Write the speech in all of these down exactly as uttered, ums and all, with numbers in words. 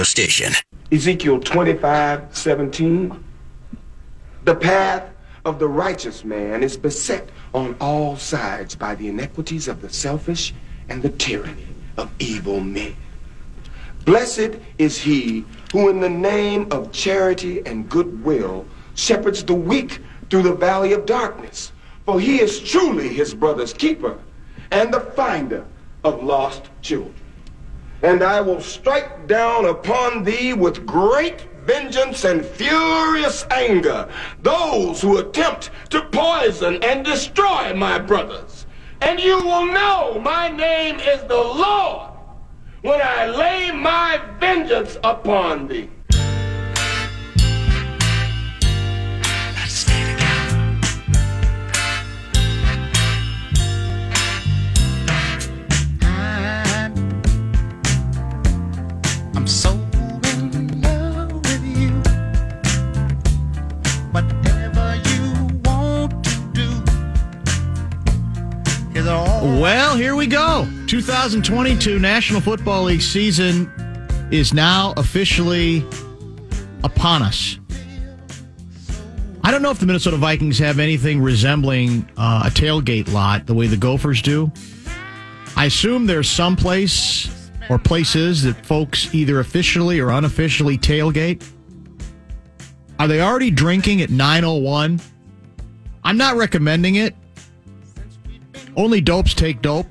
station. Ezekiel twenty-five seventeen. The path of the righteous man is beset on all sides by the iniquities of the selfish and the tyranny of evil men. Blessed is he who in the name of charity and goodwill shepherds the weak through the valley of darkness, for he is truly his brother's keeper and the finder of lost children. And I will strike down upon thee with great vengeance and furious anger those who attempt to poison and destroy my brothers. And you will know my name is the Lord when I lay my vengeance upon thee. Let's stay together. I'm so in love with you. Whatever you want to do is all. Well, here we go. twenty twenty-two National Football League season is now officially upon us. I don't know if the Minnesota Vikings have anything resembling uh, a tailgate lot the way the Gophers do. I assume there's some place or places that folks either officially or unofficially tailgate. Are they already drinking at nine oh one? I'm not recommending it. Only dopes take dope.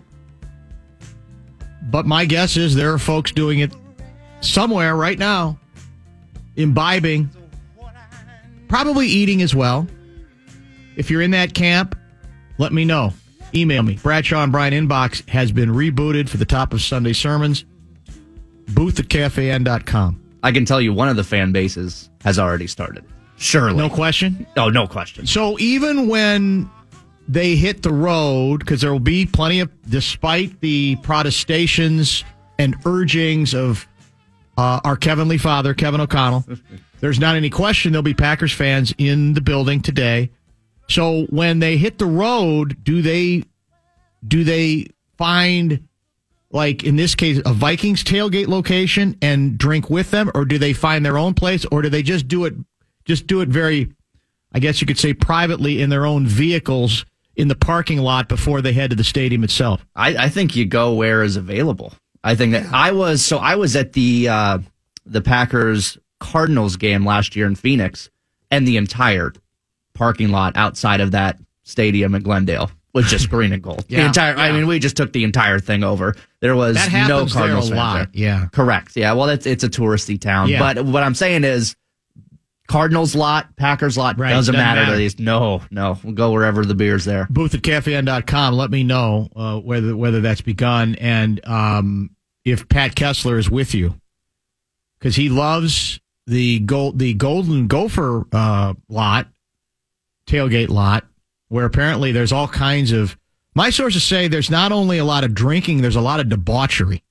But my guess is there are folks doing it somewhere right now, imbibing, probably eating as well. If you're in that camp, let me know. Email me. Bradshaw and Brian inbox has been rebooted for the top of Sunday sermons. Booth at cafe n dot com. I can tell you one of the fan bases has already started. Surely. No question? Oh, no question. So even when they hit the road, because there will be plenty of, despite the protestations and urgings of uh, our Heavenly Father, Kevin O'Connell, there's not any question there'll be Packers fans in the building today. So when they hit the road, do they do they find, like in this case, a Vikings tailgate location and drink with them, or do they find their own place, or do they just do it just do it very, I guess you could say, privately in their own vehicles in the parking lot before they head to the stadium itself? I, I think you go where is available. I think that I was so I was at the uh, the Packers Cardinals game last year in Phoenix, and the entire parking lot outside of that stadium in Glendale was just green and gold. Yeah, the entire, yeah. I mean, we just took the entire thing over. There was That no happens Cardinals there a fans lot. there. Yeah, correct. Yeah, well, it's it's a touristy town, Yeah. but what I'm saying is, Cardinals lot, Packers lot, Right, doesn't, doesn't matter, matter. to these. No, no, we'll go wherever the beer's there. Booth at cafe n dot com. Let me know uh, whether whether that's begun and um, if Pat Kessler is with you, because he loves the gold the Golden Gopher uh, lot, tailgate lot, where apparently there's all kinds of. My sources say there's not only a lot of drinking, there's a lot of debauchery,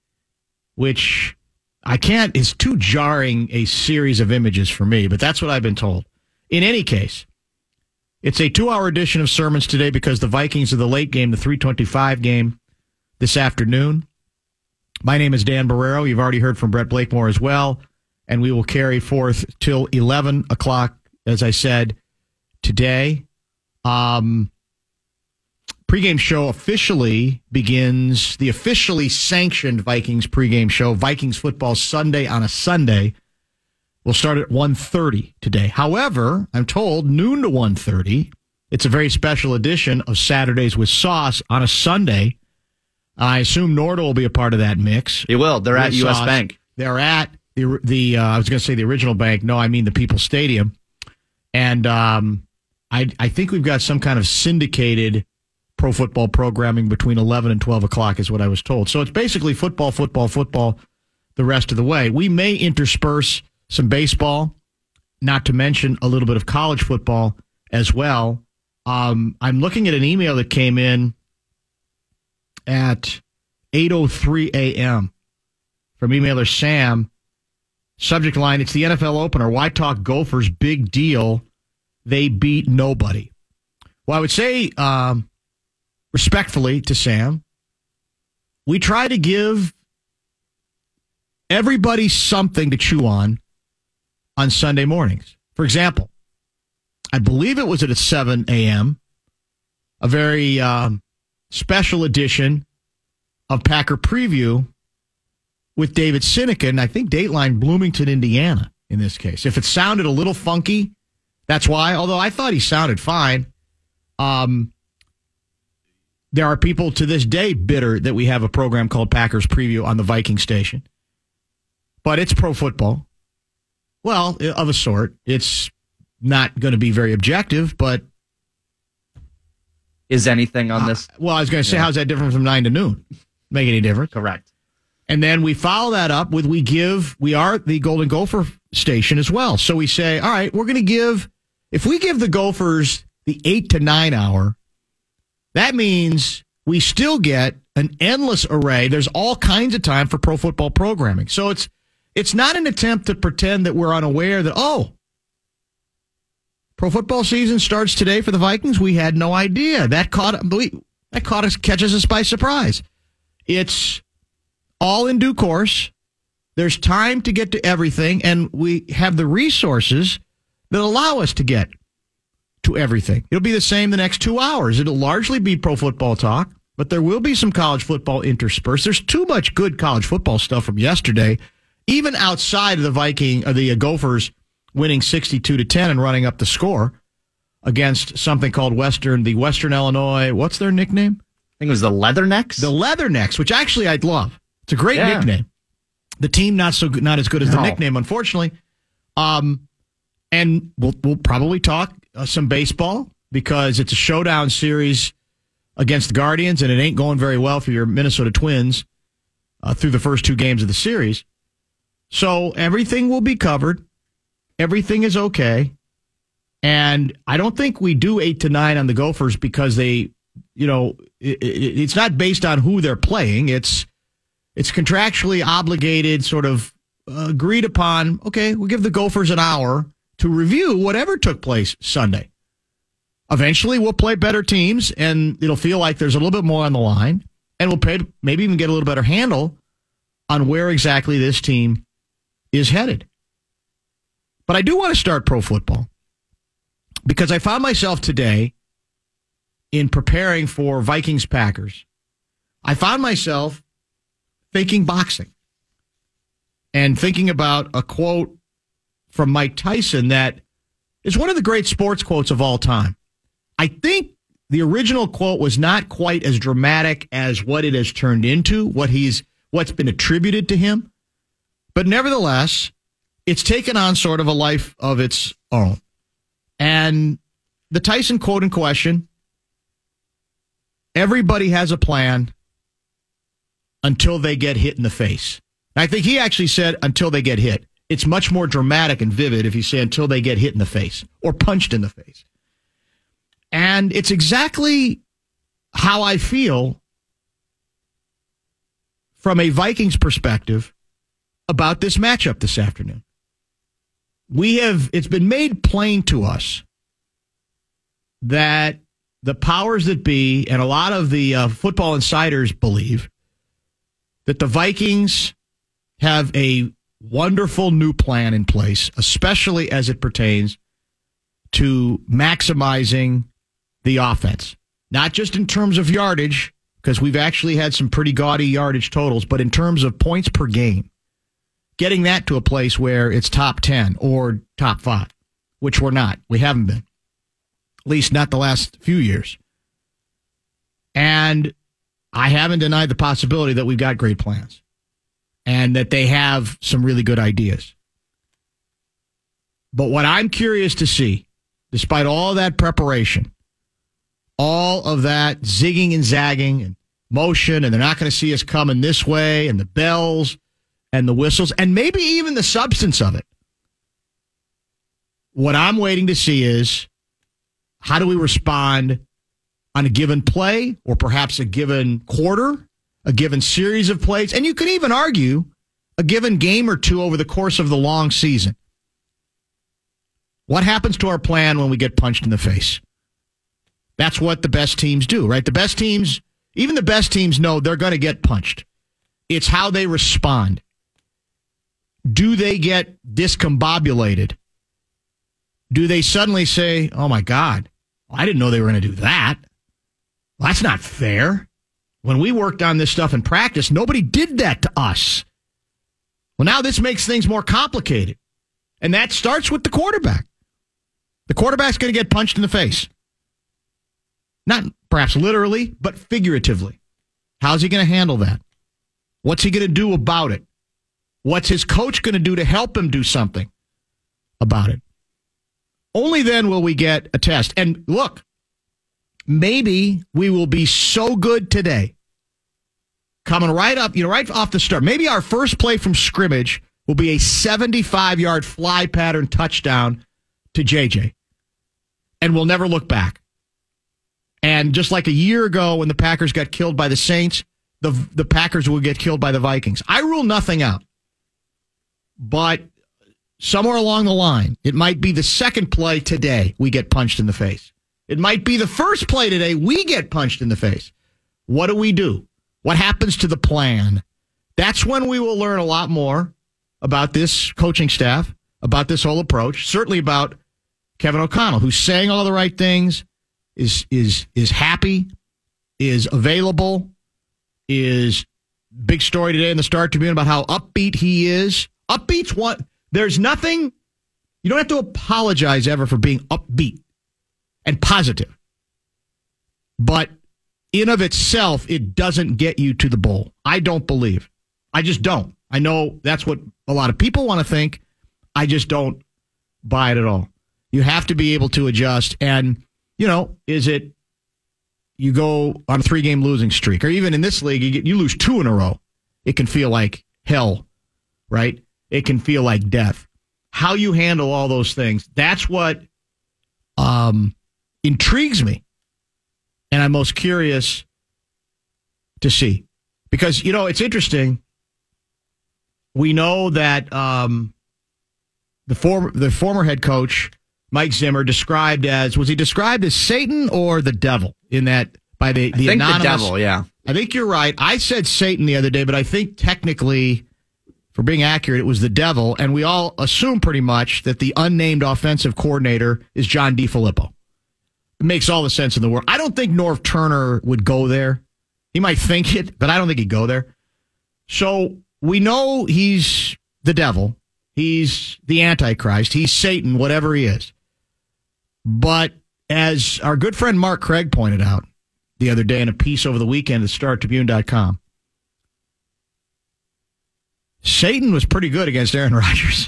which I can't. It's too jarring a series of images for me, but that's what I've been told. In any case. It's a two-hour edition of sermons today because the Vikings are the late game, the three twenty-five game this afternoon. My name is Dan Barrero. You've already heard from Brett Blakemore as well, and we will carry forth till eleven o'clock, as I said, today. Um, pregame show officially begins, the officially sanctioned Vikings pregame show, Vikings Football Sunday on a Sunday, will start at one thirty today. However, I'm told noon to one thirty. It's a very special edition of Saturdays with Sauce on a Sunday. I assume Norda will be a part of that mix. He will. They're at With U S Sauce. Bank. They're at the, the uh, I was going to say the original bank. No, I mean the People's Stadium. And um, I, I think we've got some kind of syndicated pro football programming between eleven and twelve o'clock is what I was told. So it's basically football, football, football the rest of the way. We may intersperse some baseball, not to mention a little bit of college football as well. Um, I'm looking at an email that came in at eight oh three a.m. from emailer Sam. Subject line, it's the N F L opener. Why talk Gophers? Big deal. They beat nobody. Well, I would say um, respectfully to Sam, we try to give everybody something to chew on on Sunday mornings. For example, I believe it was at seven a.m., a very um, special edition of Packer Preview with David Sineca, and I think Dateline Bloomington, Indiana, in this case. If it sounded a little funky, that's why, although I thought he sounded fine. Um, there are people to this day bitter that we have a program called Packers Preview on the Viking station. But it's pro football. Well, of a sort. It's not going to be very objective, but... Is anything on this? Uh, well, I was going to say, yeah. how's that different from nine to noon? Make any difference? Correct. And then we follow that up with we give, we are the Golden Gopher station as well. So we say, all right, we're going to give, if we give the Gophers the eight to nine hour, that means we still get an endless array. There's all kinds of time for pro football programming. So it's, it's not an attempt to pretend that we're unaware that, oh, pro football season starts today for the Vikings. We had no idea. That caught, we, that caught us, catches us by surprise. It's all in due course. There's time to get to everything, and we have the resources that allow us to get to everything. It'll be the same the next two hours. It'll largely be pro football talk, but there will be some college football interspersed. There's too much good college football stuff from yesterday, even outside of the Viking, or the uh, Gophers winning sixty-two to ten and running up the score against something called Western, the Western Illinois, what's their nickname? I think it was the Leathernecks. The Leathernecks, which actually I'd love. It's a great Yeah. nickname. The team not so good, not as good as No. the nickname, unfortunately. Um, and we'll we'll probably talk uh, some baseball because it's a showdown series against the Guardians, and it ain't going very well for your Minnesota Twins uh, through the first two games of the series. So everything will be covered. Everything is okay. And I don't think we do eight to nine on the Gophers because they, you know, it, it, it's not based on who they're playing. It's it's contractually obligated, sort of uh, agreed upon. Okay, we'll give the Gophers an hour to review whatever took place Sunday. Eventually, we'll play better teams, and it'll feel like there's a little bit more on the line, and we'll pay, maybe even get a little better handle on where exactly this team is headed. But I do want to start pro football because I found myself today in preparing for Vikings Packers. I found myself thinking boxing and thinking about a quote from Mike Tyson that is one of the great sports quotes of all time. I think the original quote was not quite as dramatic as what it has turned into, what he's what's been attributed to him. But nevertheless, it's taken on sort of a life of its own. And the Tyson quote in question, everybody has a plan until they get hit in the face. I think he actually said until they get hit. It's much more dramatic and vivid if you say until they get hit in the face or punched in the face. And it's exactly how I feel from a Vikings perspective about this matchup this afternoon. We have, it's been made plain to us that the powers that be and a lot of the uh, football insiders believe that the Vikings have a wonderful new plan in place, especially as it pertains to maximizing the offense. Not just in terms of yardage, because we've actually had some pretty gaudy yardage totals, but in terms of points per game. Getting that to a place where it's top ten or top five, which we're not. We haven't been. At least not the last few years. And I haven't denied the possibility that we've got great plans and that they have some really good ideas. But what I'm curious to see, despite all that preparation, all of that zigging and zagging and motion, and they're not going to see us coming this way, and the bells and the whistles, and maybe even the substance of it. What I'm waiting to see is how do we respond on a given play or perhaps a given quarter, a given series of plays, and you could even argue a given game or two over the course of the long season. What happens to our plan when we get punched in the face? That's what the best teams do, right? The best teams, even the best teams know they're going to get punched. It's how they respond. do they get discombobulated? Do they suddenly say, oh, my God, I didn't know they were going to do that? Well, that's not fair. When we worked on this stuff in practice, nobody did that to us. Well, now this makes things more complicated. And that starts with the quarterback. The quarterback's going to get punched in the face. Not perhaps literally, but figuratively. How's he going to handle that? What's he going to do about it? What's his coach going to do to help him do something about it? Only then will we get a test. And look, maybe we will be so good today, coming right up, you know, right off the start. Maybe our first play from scrimmage will be a seventy-five-yard fly pattern touchdown to J J. And we'll never look back. And just like a year ago when the Packers got killed by the Saints, the, the Packers will get killed by the Vikings. I rule nothing out. But somewhere along the line, it might be the second play today we get punched in the face. It might be the first play today we get punched in the face. What do we do? What happens to the plan? That's when we will learn a lot more about this coaching staff, about this whole approach, certainly about Kevin O'Connell, who's saying all the right things, is is is happy, is available, is big story today in the Star Tribune about how upbeat he is. Upbeat's what? There's nothing, you don't have to apologize ever for being upbeat and positive. But in of itself, it doesn't get you to the bowl. I don't believe. I just don't. I know that's what a lot of people want to think. I just don't buy it at all. You have to be able to adjust. And, you know, is it you go on a three-game losing streak, or even in this league, you, get, you lose two in a row. It can feel like hell, right? It can feel like death. How you handle all those things, that's what um, intrigues me. And I'm most curious to see. Because, you know, it's interesting. We know that um, the former the former head coach, Mike Zimmer, described as, was he described as Satan or the devil in that by the, the I think anonymous? the devil, yeah. I think you're right. I said Satan the other day, but I think technically, for being accurate, it was the devil. And we all assume pretty much that the unnamed offensive coordinator is John DeFilippo. It makes all the sense in the world. I don't think Norv Turner would go there. He might think it, but I don't think he'd go there. So we know he's the devil. He's the Antichrist. He's Satan, whatever he is. But as our good friend Mark Craig pointed out the other day in a piece over the weekend at star tribune dot com, Satan was pretty good against Aaron Rodgers.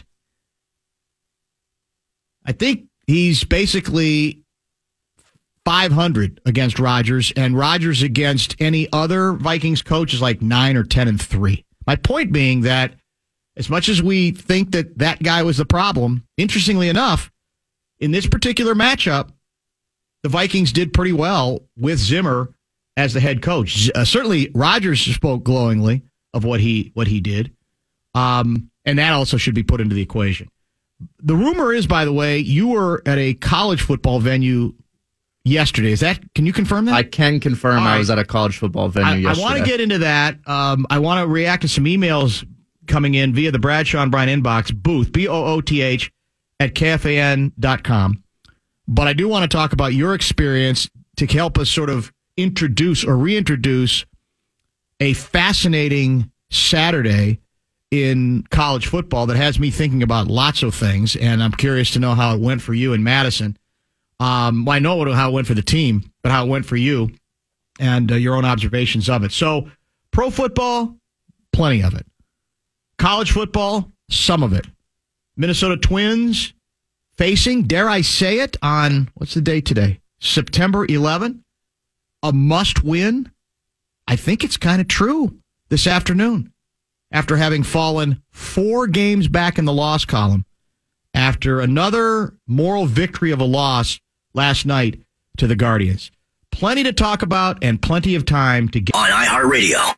I think he's basically five hundred against Rodgers, and Rodgers against any other Vikings coach is like nine or ten and three. My point being that as much as we think that that guy was the problem, interestingly enough, in this particular matchup, the Vikings did pretty well with Zimmer as the head coach. Uh, certainly, Rodgers spoke glowingly of what he what he did, um, and that also should be put into the equation. The rumor is, by the way, you were at a college football venue yesterday. Is that? Can you confirm that? I can confirm. Right. I was at a college football venue I, yesterday. I want to get into that. Um, I want to react to some emails coming in via the Bradshaw and Bryan inbox, Booth, B O O T H, at K F A N dot com. But I do want to talk about your experience to help us sort of introduce or reintroduce a fascinating Saturday in college football that has me thinking about lots of things, and I'm curious to know how it went for you in Madison. Um, well, I know how it went for the team, but how it went for you and uh, your own observations of it. So, pro football, plenty of it. College football, some of it. Minnesota Twins facing, dare I say it, on, what's the date today? September eleventh. A must win. I think it's kind of true this afternoon after having fallen four games back in the loss column after another moral victory of a loss last night to the Guardians. Plenty to talk about and plenty of time to get On iHeartRadio.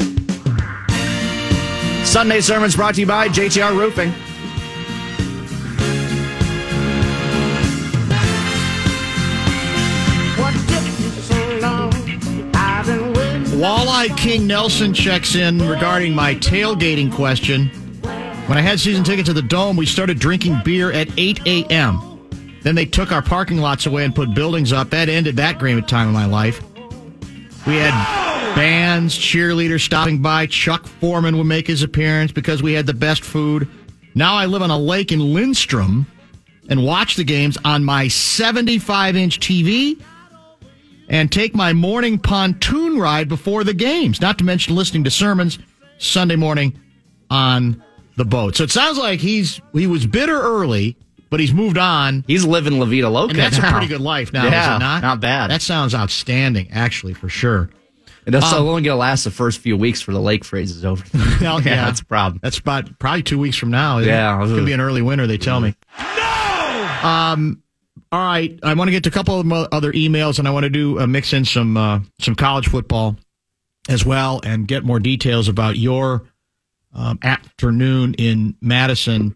Sunday sermons brought to you by J T R Roofing. Walleye King Nelson checks in regarding my tailgating question. When I had season tickets to the Dome, we started drinking beer at eight a.m. Then they took our parking lots away and put buildings up. That ended that great time of my life. We had bands, cheerleaders stopping by. Chuck Foreman would make his appearance because we had the best food. Now I live on a lake in Lindstrom and watch the games on my seventy-five inch T V and take my morning pontoon ride before the games, not to mention listening to sermons Sunday morning on the boat. So it sounds like he's he was bitter early, but he's moved on. He's living La Vida Loca And that's now. a pretty good life now, yeah, is it not? Not bad. That sounds outstanding, actually, for sure. And that's Um, only going to last the first few weeks for the lake phrase is over. Well, yeah, yeah. that's a problem. That's about probably two weeks from now. isn't it? Yeah. It's going to be an early winter, they tell me. No! Um, all right. I want to get to a couple of mo- other emails, and I want to do uh, mix in some uh, some college football as well and get more details about your um, afternoon in Madison,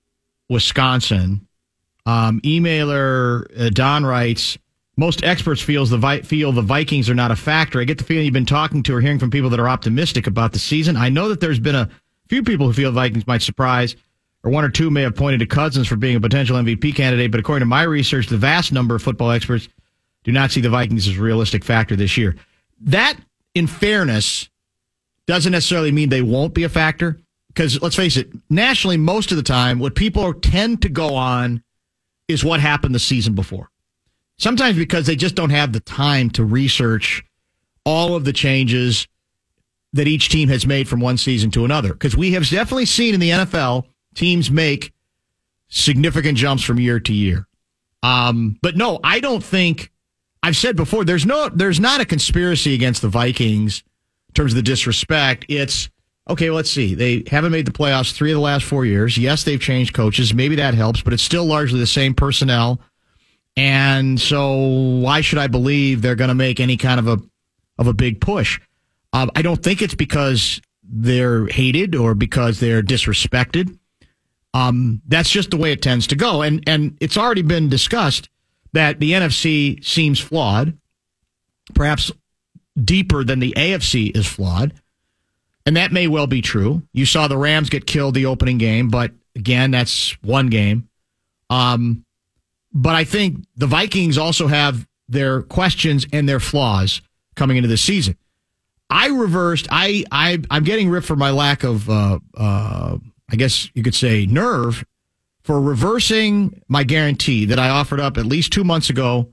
Wisconsin. Um, emailer uh, Don writes, most experts feels the Vi- feel the Vikings are not a factor. I get the feeling you've been talking to or hearing from people that are optimistic about the season. I know that there's been a few people who feel the Vikings might surprise, or one or two may have pointed to Cousins for being a potential M V P candidate, but according to my research, the vast number of football experts do not see the Vikings as a realistic factor this year. That, in fairness, doesn't necessarily mean they won't be a factor, because let's face it, nationally, most of the time, what people tend to go on is what happened the season before. Sometimes because they just don't have the time to research all of the changes that each team has made from one season to another. Because we have definitely seen in the N F L teams make significant jumps from year to year. Um, but no, I don't think, I've said before, there's no, there's not a conspiracy against the Vikings in terms of the disrespect. It's, okay, let's see. They haven't made the playoffs three of the last four years. Yes, they've changed coaches. Maybe that helps, but it's still largely the same personnel. And so why should I believe they're going to make any kind of a of a big push? Um, I don't think it's because they're hated or because they're disrespected. Um, that's just the way it tends to go. And and it's already been discussed that the N F C seems flawed, perhaps deeper than the A F C is flawed. And that may well be true. You saw the Rams get killed the opening game, but again, that's one game. Um But I think the Vikings also have their questions and their flaws coming into the season. I reversed. I, I, I'm getting ripped for my lack of, uh, uh, I guess you could say, nerve for reversing my guarantee that I offered up at least two months ago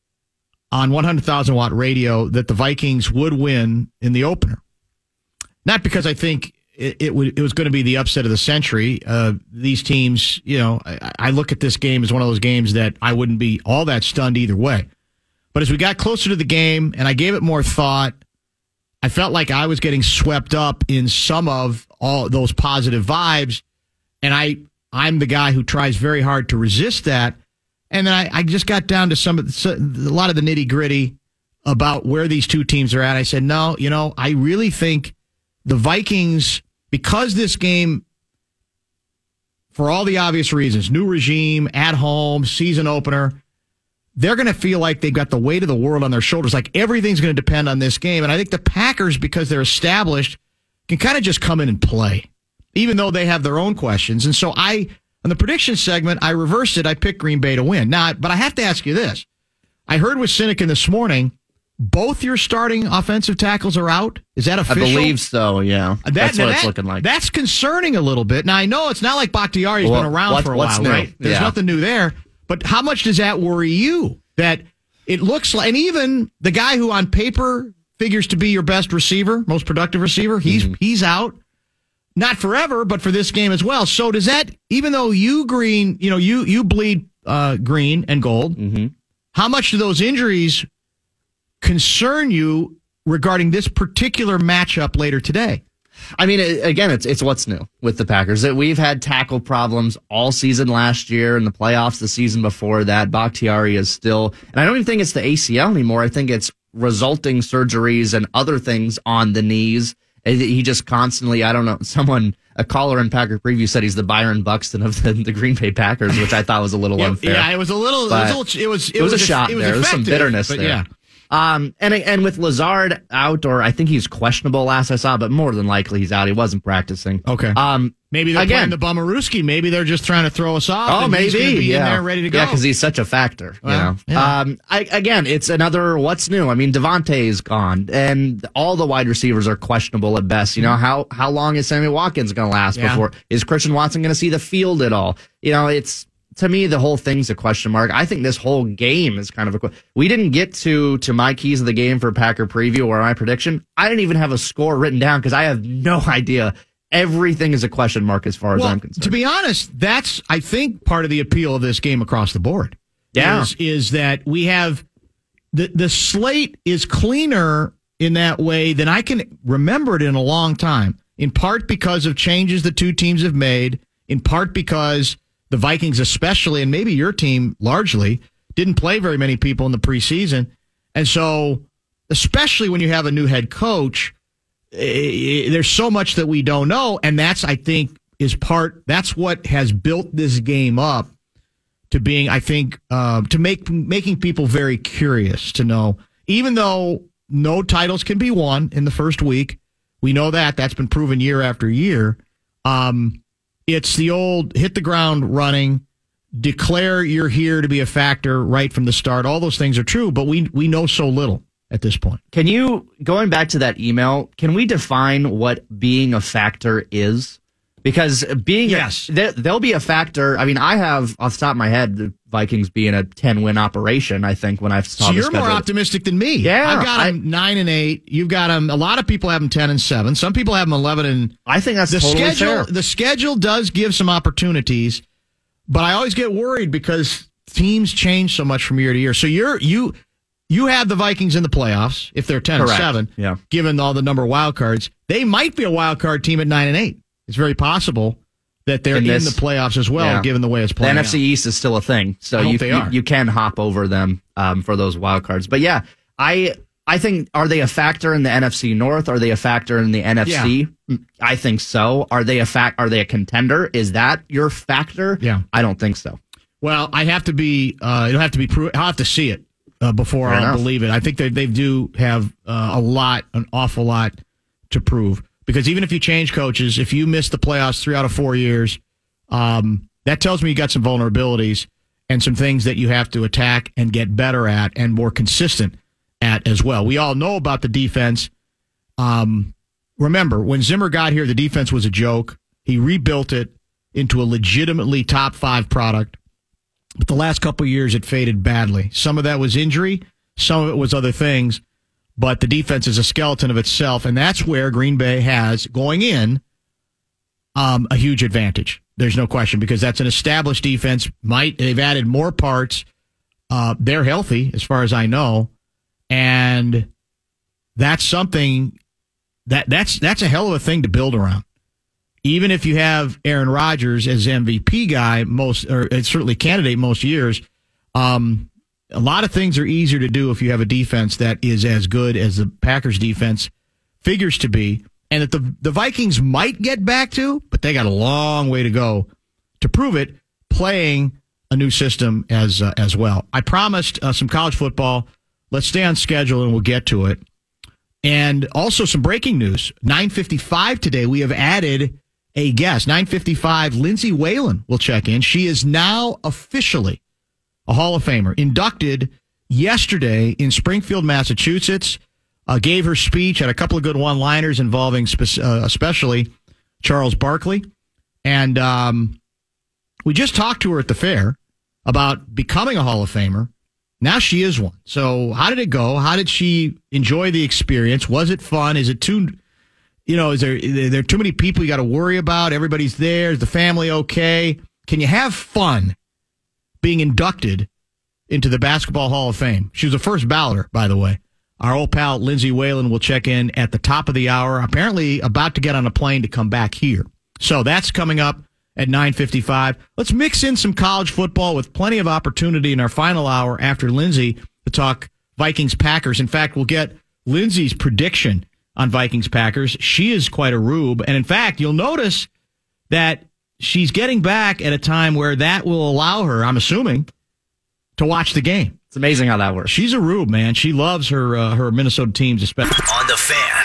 on one hundred thousand watt radio that the Vikings would win in the opener. Not because I think It, it, w- it was going to be the upset of the century. Uh, these teams, you know, I, I look at this game as one of those games that I wouldn't be all that stunned either way. But as we got closer to the game and I gave it more thought, I felt like I was getting swept up in some of all those positive vibes. And I, I'm the guy who tries very hard to resist that. And then I, I just got down to some of the, a lot of the nitty gritty about where these two teams are at. I said, no, you know, I really think the Vikings, because this game, for all the obvious reasons, new regime, at home, season opener, they're going to feel like they've got the weight of the world on their shoulders. Like everything's going to depend on this game. And I think the Packers, because they're established, can kind of just come in and play, even though they have their own questions. And so I, on the prediction segment, I reversed it. I picked Green Bay to win. Now, but I have to ask you this. I heard with Sinekin this morning, both your starting offensive tackles are out. Is that official? I believe so, yeah. That, that's what that, it's looking like. That's concerning a little bit. Now, I know it's not like Bakhtiari's Well, been around what- for a what's while, new? right? There's Yeah. nothing new there. But how much does that worry you? That it looks like, and even the guy who on paper figures to be your best receiver, most productive receiver, he's Mm-hmm. he's out. Not forever, but for this game as well. So does that, even though you green, you know, you you bleed uh, green and gold, Mm-hmm. how much do those injuries concern you regarding this particular matchup later today? I mean, it, again, it's it's what's new with the Packers. That we've had tackle problems all season last year, in the playoffs the season before that. Bakhtiari is still, and I don't even think it's the A C L anymore. I think it's resulting surgeries and other things on the knees. He just constantly, I don't know, someone, a caller in Packer Preview said he's the Byron Buxton of the, the Green Bay Packers, which I thought was a little Yeah, unfair. yeah, it was a little, it was, a little, it was, it was a shot it was there. There was some effective, bitterness but there. Yeah. Um, and and with Lazard out, or I think he's questionable last I saw, but more than likely he's out. He wasn't practicing. Okay. Um, maybe they're again, playing the Bummerooski. Maybe they're just trying to throw us off. Oh, and maybe he's gonna be yeah. in there ready to go. Yeah, because he's such a factor. Well, you know. yeah. Um, I, again, it's another what's new. I mean, Devontae is gone, and all the wide receivers are questionable at best. You know, how how long is Sammy Watkins going to last Yeah. before is Christian Watson going to see the field at all? You know, it's. To me, the whole thing's a question mark. I think this whole game is kind of a. We didn't get to to my keys of the game for Packer preview or my prediction. I didn't even have a score written down because I have no idea. Everything is a question mark as far as well, I'm concerned. to be honest, that's I think part of the appeal of this game across the board. Yeah. is, is that we have the the slate is cleaner in that way than I can remember it in a long time. In part because of changes the two teams have made. In part because the Vikings especially, and maybe your team largely, didn't play very many people in the preseason. And so, especially when you have a new head coach, eh, there's so much that we don't know. And that's, I think, is part, that's what has built this game up to being, I think, uh, to make making people very curious to know, even though no titles can be won in the first week, we know that. That's been proven year after year. Um, It's the old hit the ground running, declare you're here to be a factor right from the start. All those things are true, but we we know so little at this point. Can you, going back to that email, can we define what being a factor is? Because being, Yes. a, there, there'll be a factor. I mean, I have, off the top of my head, the Vikings being a ten-win operation, I think, when I saw So the you're schedule. more optimistic than me. Yeah, I've got them I- nine and eight. You've got them. A lot of people have them ten and seven. Some people have them eleven and. I think that's The totally schedule. fair. The schedule does give some opportunities, but I always get worried because teams change so much from year to year. So you're you you have the Vikings in the playoffs if they're ten Correct. and seven. Yeah. Given all the number of wild cards, they might be a wild card team at nine and eight. It's very possible that they're in, In this- the playoffs as well, yeah. given the way it's The playing. N F C out. East is still a thing, so I hope you, they you are. you can hop over them um, for those wild cards. But yeah, I I think, are they a factor in the N F C North? Are they a factor in the N F C? Mm, I think so. Are they a fact? Are they a contender? Is that your factor? Yeah. I don't think so. Well, I have to be. Uh, it'll have to be. Pro- I'll have to see it uh, before Fair I'll enough. believe it. I think they they do have uh, a lot, an awful lot to prove. Because even if you change coaches, if you miss the playoffs three out of four years, um, that tells me you got some vulnerabilities and some things that you have to attack and get better at and more consistent at as well. We all know about the defense. Um, remember, when Zimmer got here, the defense was a joke. He rebuilt it into a legitimately top five product. But the last couple of years, it faded badly. Some of that was injury. Some of it was other things. But the defense is a skeleton of itself, and that's where Green Bay has, going in, um, a huge advantage. There's no question, because that's an established defense. Might they've added more parts. Uh, they're healthy, as far as I know, and that's something that that's that's a hell of a thing to build around. Even if you have Aaron Rodgers as M V P guy, most or certainly candidate most years, um, a lot of things are easier to do if you have a defense that is as good as the Packers defense figures to be, and that the the Vikings might get back to, but they got a long way to go to prove it, playing a new system as uh, as well. I promised uh, some college football. Let's stay on schedule and we'll get to it. And also some breaking news. nine fifty-five today, we have added a guest. nine fifty-five, Lindsay Whalen will check in. She is now officially a Hall of Famer, inducted yesterday in Springfield, Massachusetts. Uh, gave her speech, had a couple of good one-liners involving spe- uh, especially Charles Barkley. And um, we just talked to her at the fair about becoming a Hall of Famer. Now she is one. So how did it go? How did she enjoy the experience? Was it fun? Is it too, you know, is there, are there too many people you got to worry about? Everybody's there. Is the family okay? Can you have fun being inducted into the Basketball Hall of Fame? She was the first balloter, by the way. Our old pal Lindsay Whalen will check in at the top of the hour, apparently about to get on a plane to come back here. So that's coming up at nine fifty-five. Let's mix in some college football with plenty of opportunity in our final hour after Lindsay to talk Vikings-Packers. In fact, we'll get Lindsay's prediction on Vikings-Packers. She is quite a rube. And in fact, you'll notice that she's getting back at a time where that will allow her, I'm assuming, to watch the game. It's amazing how that works. She's a rube, man. She loves her uh, her Minnesota teams, especially. On the Fan.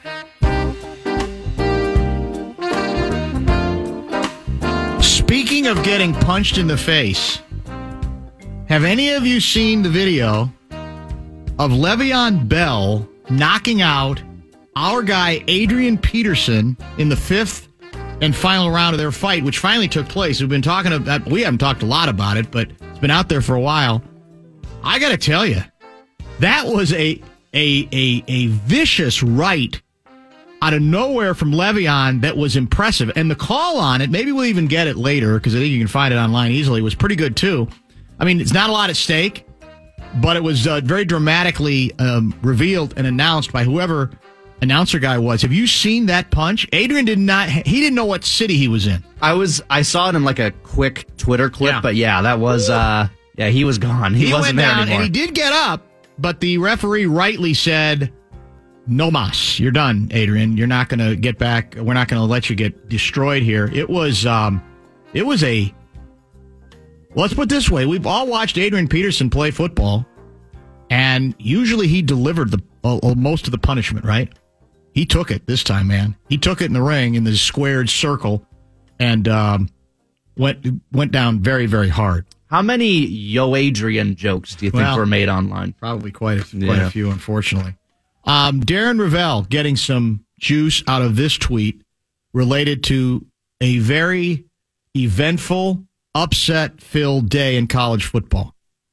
Speaking of getting punched in the face, have any of you seen the video of Le'Veon Bell knocking out our guy Adrian Peterson in the fifth and final round of their fight, which finally took place? We've been talking about, we haven't talked a lot about it, but it's been out there for a while. I got to tell you, that was a a a a vicious right out of nowhere from Le'Veon that was impressive. And the call on it, maybe we'll even get it later because I think you can find it online easily, was pretty good too. I mean, it's not a lot at stake, but it was uh, very dramatically um, revealed and announced by whoever announcer guy was. Have you seen that punch? Adrian did not, he didn't know what city he was in. I was, I saw it in like a quick Twitter clip, Yeah. but yeah, that was, uh, yeah, he was gone. He, He wasn't went there down anymore. and he did get up, but the referee rightly said, no mas. You're done, Adrian. You're not going to get back. We're not going to let you get destroyed here. It was, um, it was a, let's put it this way. We've all watched Adrian Peterson play football, and usually he delivered the uh, most of the punishment, right? He took it this time, man. He took it in the ring in the squared circle and um, went went down very, very hard. How many Yo Adrian jokes do you think Well, were made online? Probably quite a, quite Yeah. a few, unfortunately. Um, Darren Ravel getting some juice out of this tweet related to a very eventful, upset-filled day in college football.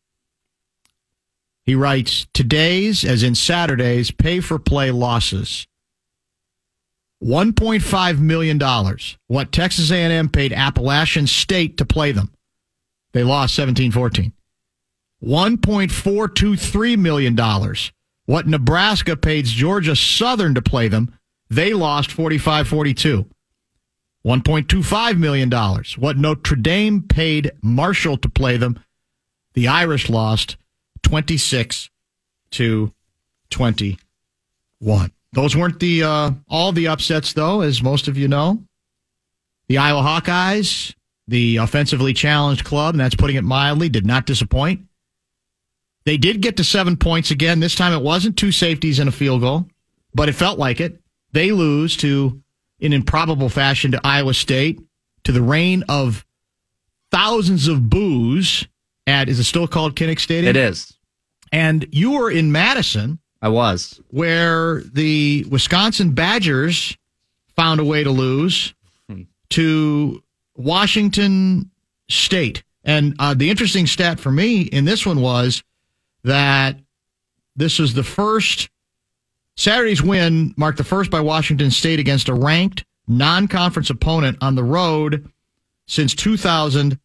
He writes, today's, as in Saturday's, pay-for-play losses. one point five million dollars. What Texas A and M paid Appalachian State to play them. They lost seventeen fourteen. one point four two three million dollars. What Nebraska paid Georgia Southern to play them. They lost forty-five forty-two. one point two five million dollars. What Notre Dame paid Marshall to play them. The Irish lost twenty-six to twenty-one. Those weren't the uh, all the upsets, though, as most of you know. The Iowa Hawkeyes, the offensively challenged club, and that's putting it mildly, did not disappoint. They did get to seven points again. This time it wasn't two safeties and a field goal, but it felt like it. They lose to, in improbable fashion, to Iowa State, to the reign of thousands of boos at, is it still called Kinnick Stadium? It is. And you were in Madison, I was. where the Wisconsin Badgers found a way to lose to Washington State. And uh, the interesting stat for me in this one was that this was the first, Saturday's win marked the first by Washington State against a ranked non-conference opponent on the road since two thousand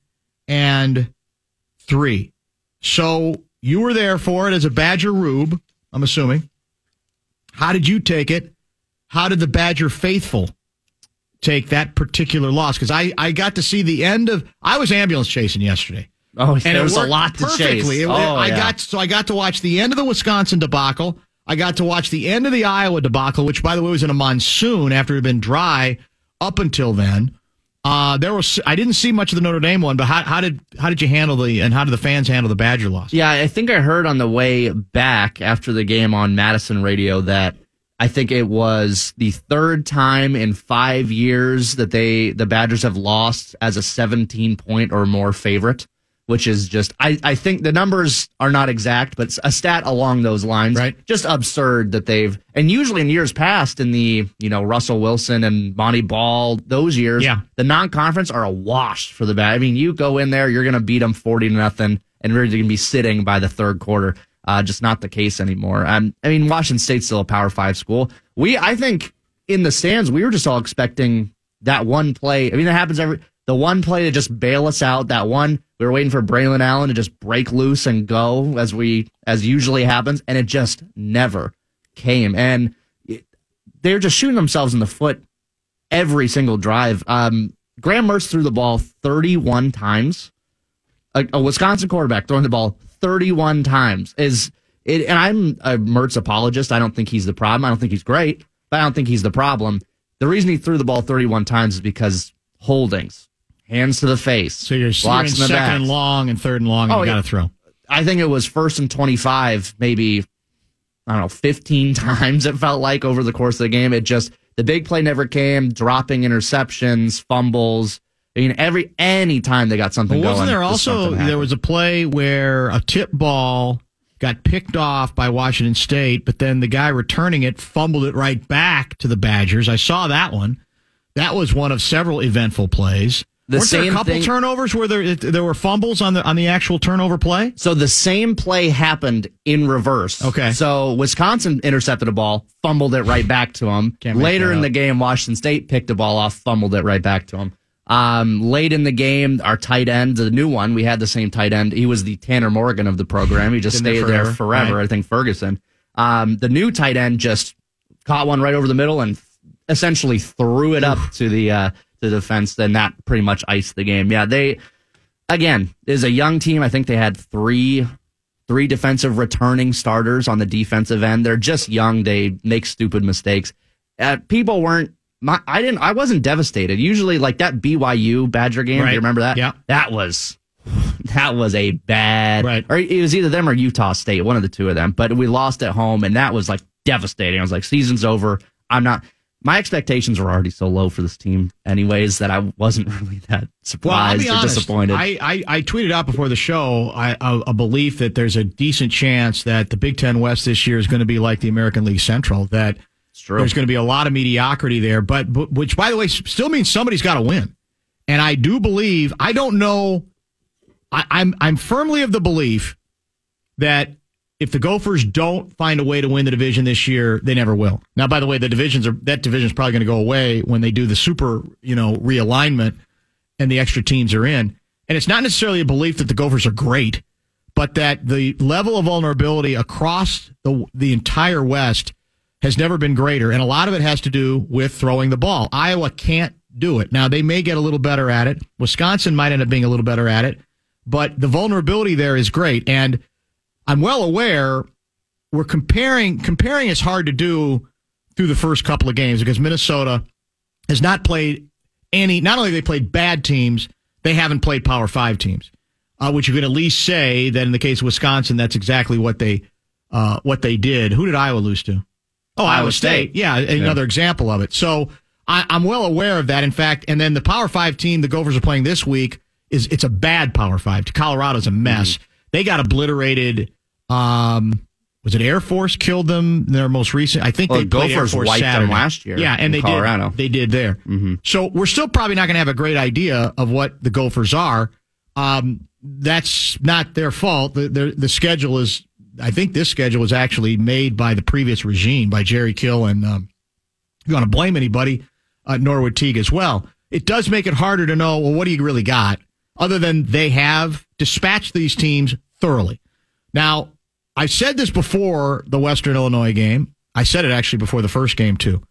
three. So you were there for it as a Badger Rube, I'm assuming. How did you take it? How did the Badger faithful take that particular loss? Because I, I got to see the end of, I was ambulance chasing yesterday. Oh, And there it was a worked lot to perfectly. chase. It- oh, I yeah. got so I got to watch the end of the Wisconsin debacle. I got to watch the end of the Iowa debacle, which, by the way, was in a monsoon after it had been dry up until then. Uh, there was I didn't see much of the Notre Dame one, but how, how did how did you handle the and how did the fans handle the Badger loss? Yeah, I think I heard on the way back after the game on Madison radio that I think it was the third time in five years that they the Badgers have lost as a seventeen point or more favorite, which is just I, I think the numbers are not exact, but it's a stat along those lines. Right. Just absurd that they've and usually in years past in the you know Russell Wilson and Monty Ball those years, Yeah. the non-conference are a wash for the Bad. I mean, you go in there, you're going to beat them forty to nothing, and we're going to be sitting by the third quarter. Uh, just not the case anymore. Um, I mean, Washington State's still a Power Five school. We, I think, in the stands, we were just all expecting that one play. I mean, that happens every the one play to just bail us out. That one we were waiting for Braylon Allen to just break loose and go as we as usually happens, and it just never came. And it, they're just shooting themselves in the foot every single drive. Um, Graham Mertz threw the ball thirty-one times. A, a Wisconsin quarterback throwing the ball thirty-one times is it. And I'm a Mertz apologist. I don't think he's the problem. I don't think he's great, but I don't think he's the problem. The reason he threw the ball thirty-one times is because holdings, hands to the face, So you're, you're in blocks in the second back. and long and third and long, and Oh, you got to yeah. throw. I think it was first and twenty-five, maybe, I don't know, fifteen times it felt like over the course of the game. It just, the big play never came, dropping interceptions, fumbles. I mean, every, any time they got something But wasn't going. there also, there was a play where a tip ball got picked off by Washington State, but then the guy returning it fumbled it right back to the Badgers. I saw that one. That was one of several eventful plays. The Weren't there a same couple thing- turnovers where there there were fumbles on the on the actual turnover play? So the same play happened in reverse. Okay. So Wisconsin intercepted a ball, fumbled it right back to him. Can't make Later that in up. the game, Washington State picked a ball off, fumbled it right back to him. Um, late in the game, our tight end, the new one, we had the same tight end. He was the Tanner Morgan of the program. He just Been there stayed there forever, forever. right. I think Ferguson. Um, the new tight end just caught one right over the middle and essentially threw it up to the uh, to the defense. Then that pretty much iced the game. Yeah, they again is a young team. I think they had three three defensive returning starters on the defensive end. They're just young. They make stupid mistakes. Uh, people weren't. My, I didn't. I wasn't devastated. Usually, like that B Y U Badger game. Do Right. you remember that? Yeah. That was that was a bad. Right. Or it was either them or Utah State, one of the two of them. But we lost at home, and that was like devastating. I was like, season's over. I'm not. My expectations were already so low for this team, anyways, that I wasn't really that Well, I'll surprised be or honest. disappointed. I, I, I tweeted out before the show I, a, a belief that there's a decent chance that the Big Ten West this year is going to be like the American League Central, that it's true. there's going to be a lot of mediocrity there, but, but which, by the way, still means somebody's got to win. And I do believe, I don't know, I, I'm I'm firmly of the belief that if the Gophers don't find a way to win the division this year, they never will. Now, by the way, the divisions are that division is probably going to go away when they do the super, you know, realignment and the extra teams are in. And it's not necessarily a belief that the Gophers are great, but that the level of vulnerability across the the entire West has never been greater. And a lot of it has to do with throwing the ball. Iowa can't do it. Now, they may get a little better at it. Wisconsin might end up being a little better at it. But the vulnerability there is great. And I'm well aware we're comparing. Comparing is hard to do through the first couple of games because Minnesota has not played any, not only have they played bad teams, they haven't played Power Five teams, uh, which you could at least say that in the case of Wisconsin, that's exactly what they uh, what they did. Who did Iowa lose to? Oh, Iowa, Iowa State. State. Yeah, another Yeah. example of it. So I, I'm well aware of that. In fact, and then the Power Five team the Gophers are playing this week is it's a bad Power Five. Colorado's a mess. Mm-hmm. They got obliterated. Um, was it Air Force killed them? Their most recent, I think Well, they played Air Gophers Force wiped them Saturday. last year Yeah, and in they Colorado. did. They did there. Mm-hmm. So we're still probably not going to have a great idea of what the Gophers are. Um, that's not their fault. The, the the schedule is. I think this schedule was actually made by the previous regime, by Jerry Kill, and um, if you want to blame anybody, uh, Norwood Teague as well. It does make it harder to know, well, what do you really got, other than they have dispatched these teams thoroughly. Now, I said this before the Western Illinois game. I said it actually before the first game, too.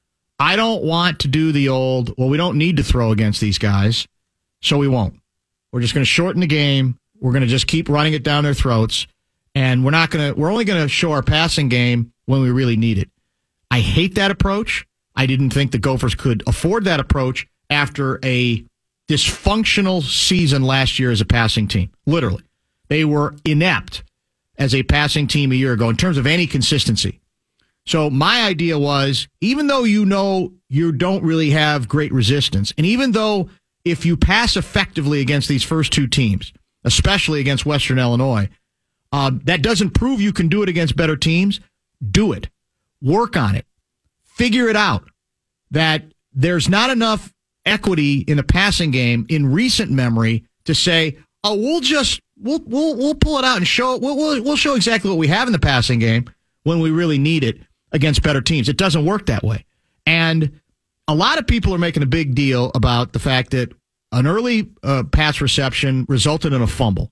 I don't want to do the old, well, we don't need to throw against these guys, so we won't. We're just going to shorten the game. We're going to just keep running it down their throats. And we're not going to, we're only going to show our passing game when we really need it. I hate that approach. I didn't think the Gophers could afford that approach after a dysfunctional season last year as a passing team. Literally. They were inept as a passing team a year ago in terms of any consistency. So my idea was, even though you know you don't really have great resistance, and even though if you pass effectively against these first two teams, especially against Western Illinois, uh, that doesn't prove you can do it against better teams. Do it. Work on it. Figure it out. That there's not enough equity in the passing game in recent memory to say, oh, we'll just we'll we'll we'll pull it out and show it. We'll, we'll we'll show exactly what we have in the passing game when we really need it against better teams. It doesn't work that way. And a lot of people are making a big deal about the fact that an early uh, pass reception resulted in a fumble.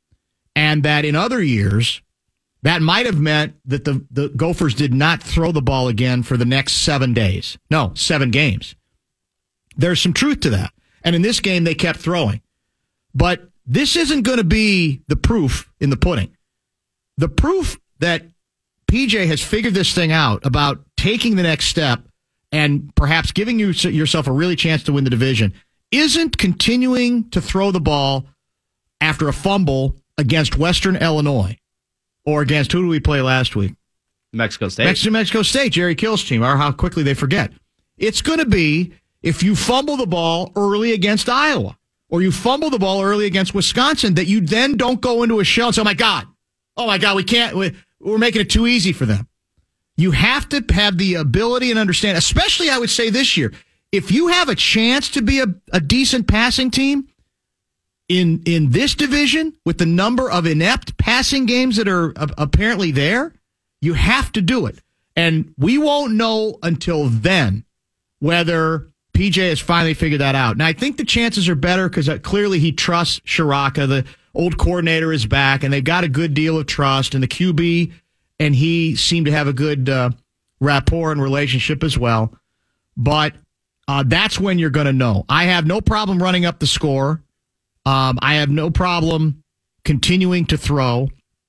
And that in other years, that might have meant that the, the Gophers did not throw the ball again for the next seven days. No, seven games. There's some truth to that. And in this game, they kept throwing. But this isn't going to be the proof in the pudding. The proof that P J has figured this thing out about taking the next step and perhaps giving you, yourself a really chance to win the division isn't continuing to throw the ball after a fumble against Western Illinois or against, who did we play last week? Mexico State. Mexico, Mexico State, Jerry Kill's team, or how quickly they forget. It's going to be if you fumble the ball early against Iowa or you fumble the ball early against Wisconsin that you then don't go into a shell and say, oh, my God, oh, my God, we can't, we, we're making it too easy for them. You have to have the ability and understand, especially I would say this year, if you have a chance to be a, a decent passing team in in this division with the number of inept passing games that are uh, apparently there, you have to do it. And we won't know until then whether P J has finally figured that out. Now, I think the chances are better because uh, clearly he trusts Shiraka. The old coordinator is back, and they've got a good deal of trust, and the Q B and he seem to have a good uh, rapport and relationship as well. But uh, that's when you're going to know. I have no problem running up the score. Um, I have no problem continuing to throw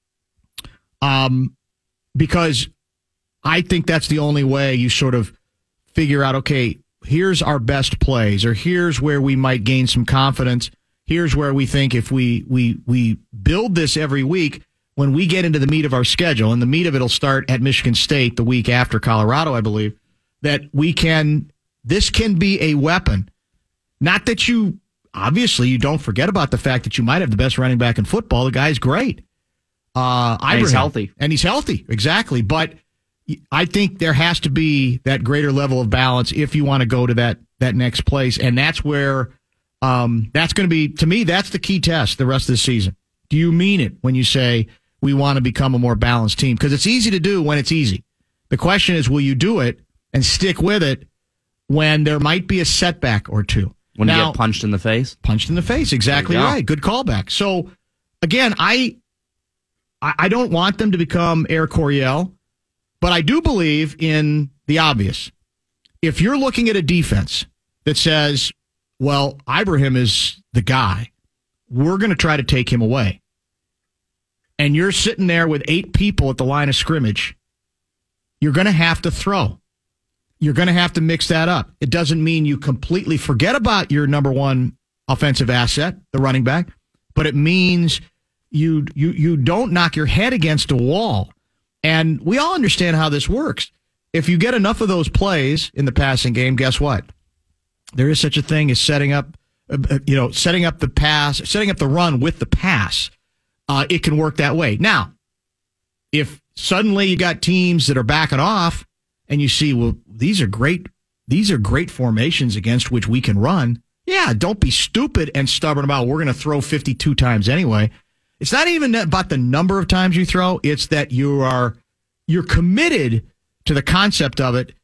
um, because I think that's the only way you sort of figure out, okay, here's our best plays, or here's where we might gain some confidence. Here's where we think if we we we build this every week, when we get into the meat of our schedule, and the meat of it will start at Michigan State the week after Colorado, I believe, that we can, this can be a weapon. Not that you, obviously, you don't forget about the fact that you might have the best running back in football. The guy's great. Uh, and he's healthy. And he's healthy, exactly. But I think there has to be that greater level of balance if you want to go to that that next place. And that's where, um, that's going to be, to me, that's the key test the rest of the season. Do you mean it when you say, we want to become a more balanced team? Because it's easy to do when it's easy. The question is, will you do it and stick with it when there might be a setback or two? When now, you get punched in the face? Punched in the face, exactly right. Good callback. So, again, I, I I don't want them to become Air Coryell, but I do believe in the obvious. If you're looking at a defense that says, well, Ibrahim is the guy, we're going to try to take him away, and you're sitting there with eight people at the line of scrimmage, you're going to have to throw. You're going to have to mix that up. It doesn't mean you completely forget about your number one offensive asset, the running back, but it means you you you don't knock your head against a wall. And we all understand how this works. If you get enough of those plays in the passing game, guess what? There is such a thing as setting up, uh, you know, setting up the pass, setting up the run with the pass. Uh, it can work that way. Now, if suddenly you got teams that are backing off and you see, well, these are great, these are great formations against which we can run. Yeah, don't be stupid and stubborn about we're going to throw fifty-two times anyway. It's not even about the number of times you throw. It's that you are, you're committed to the concept of it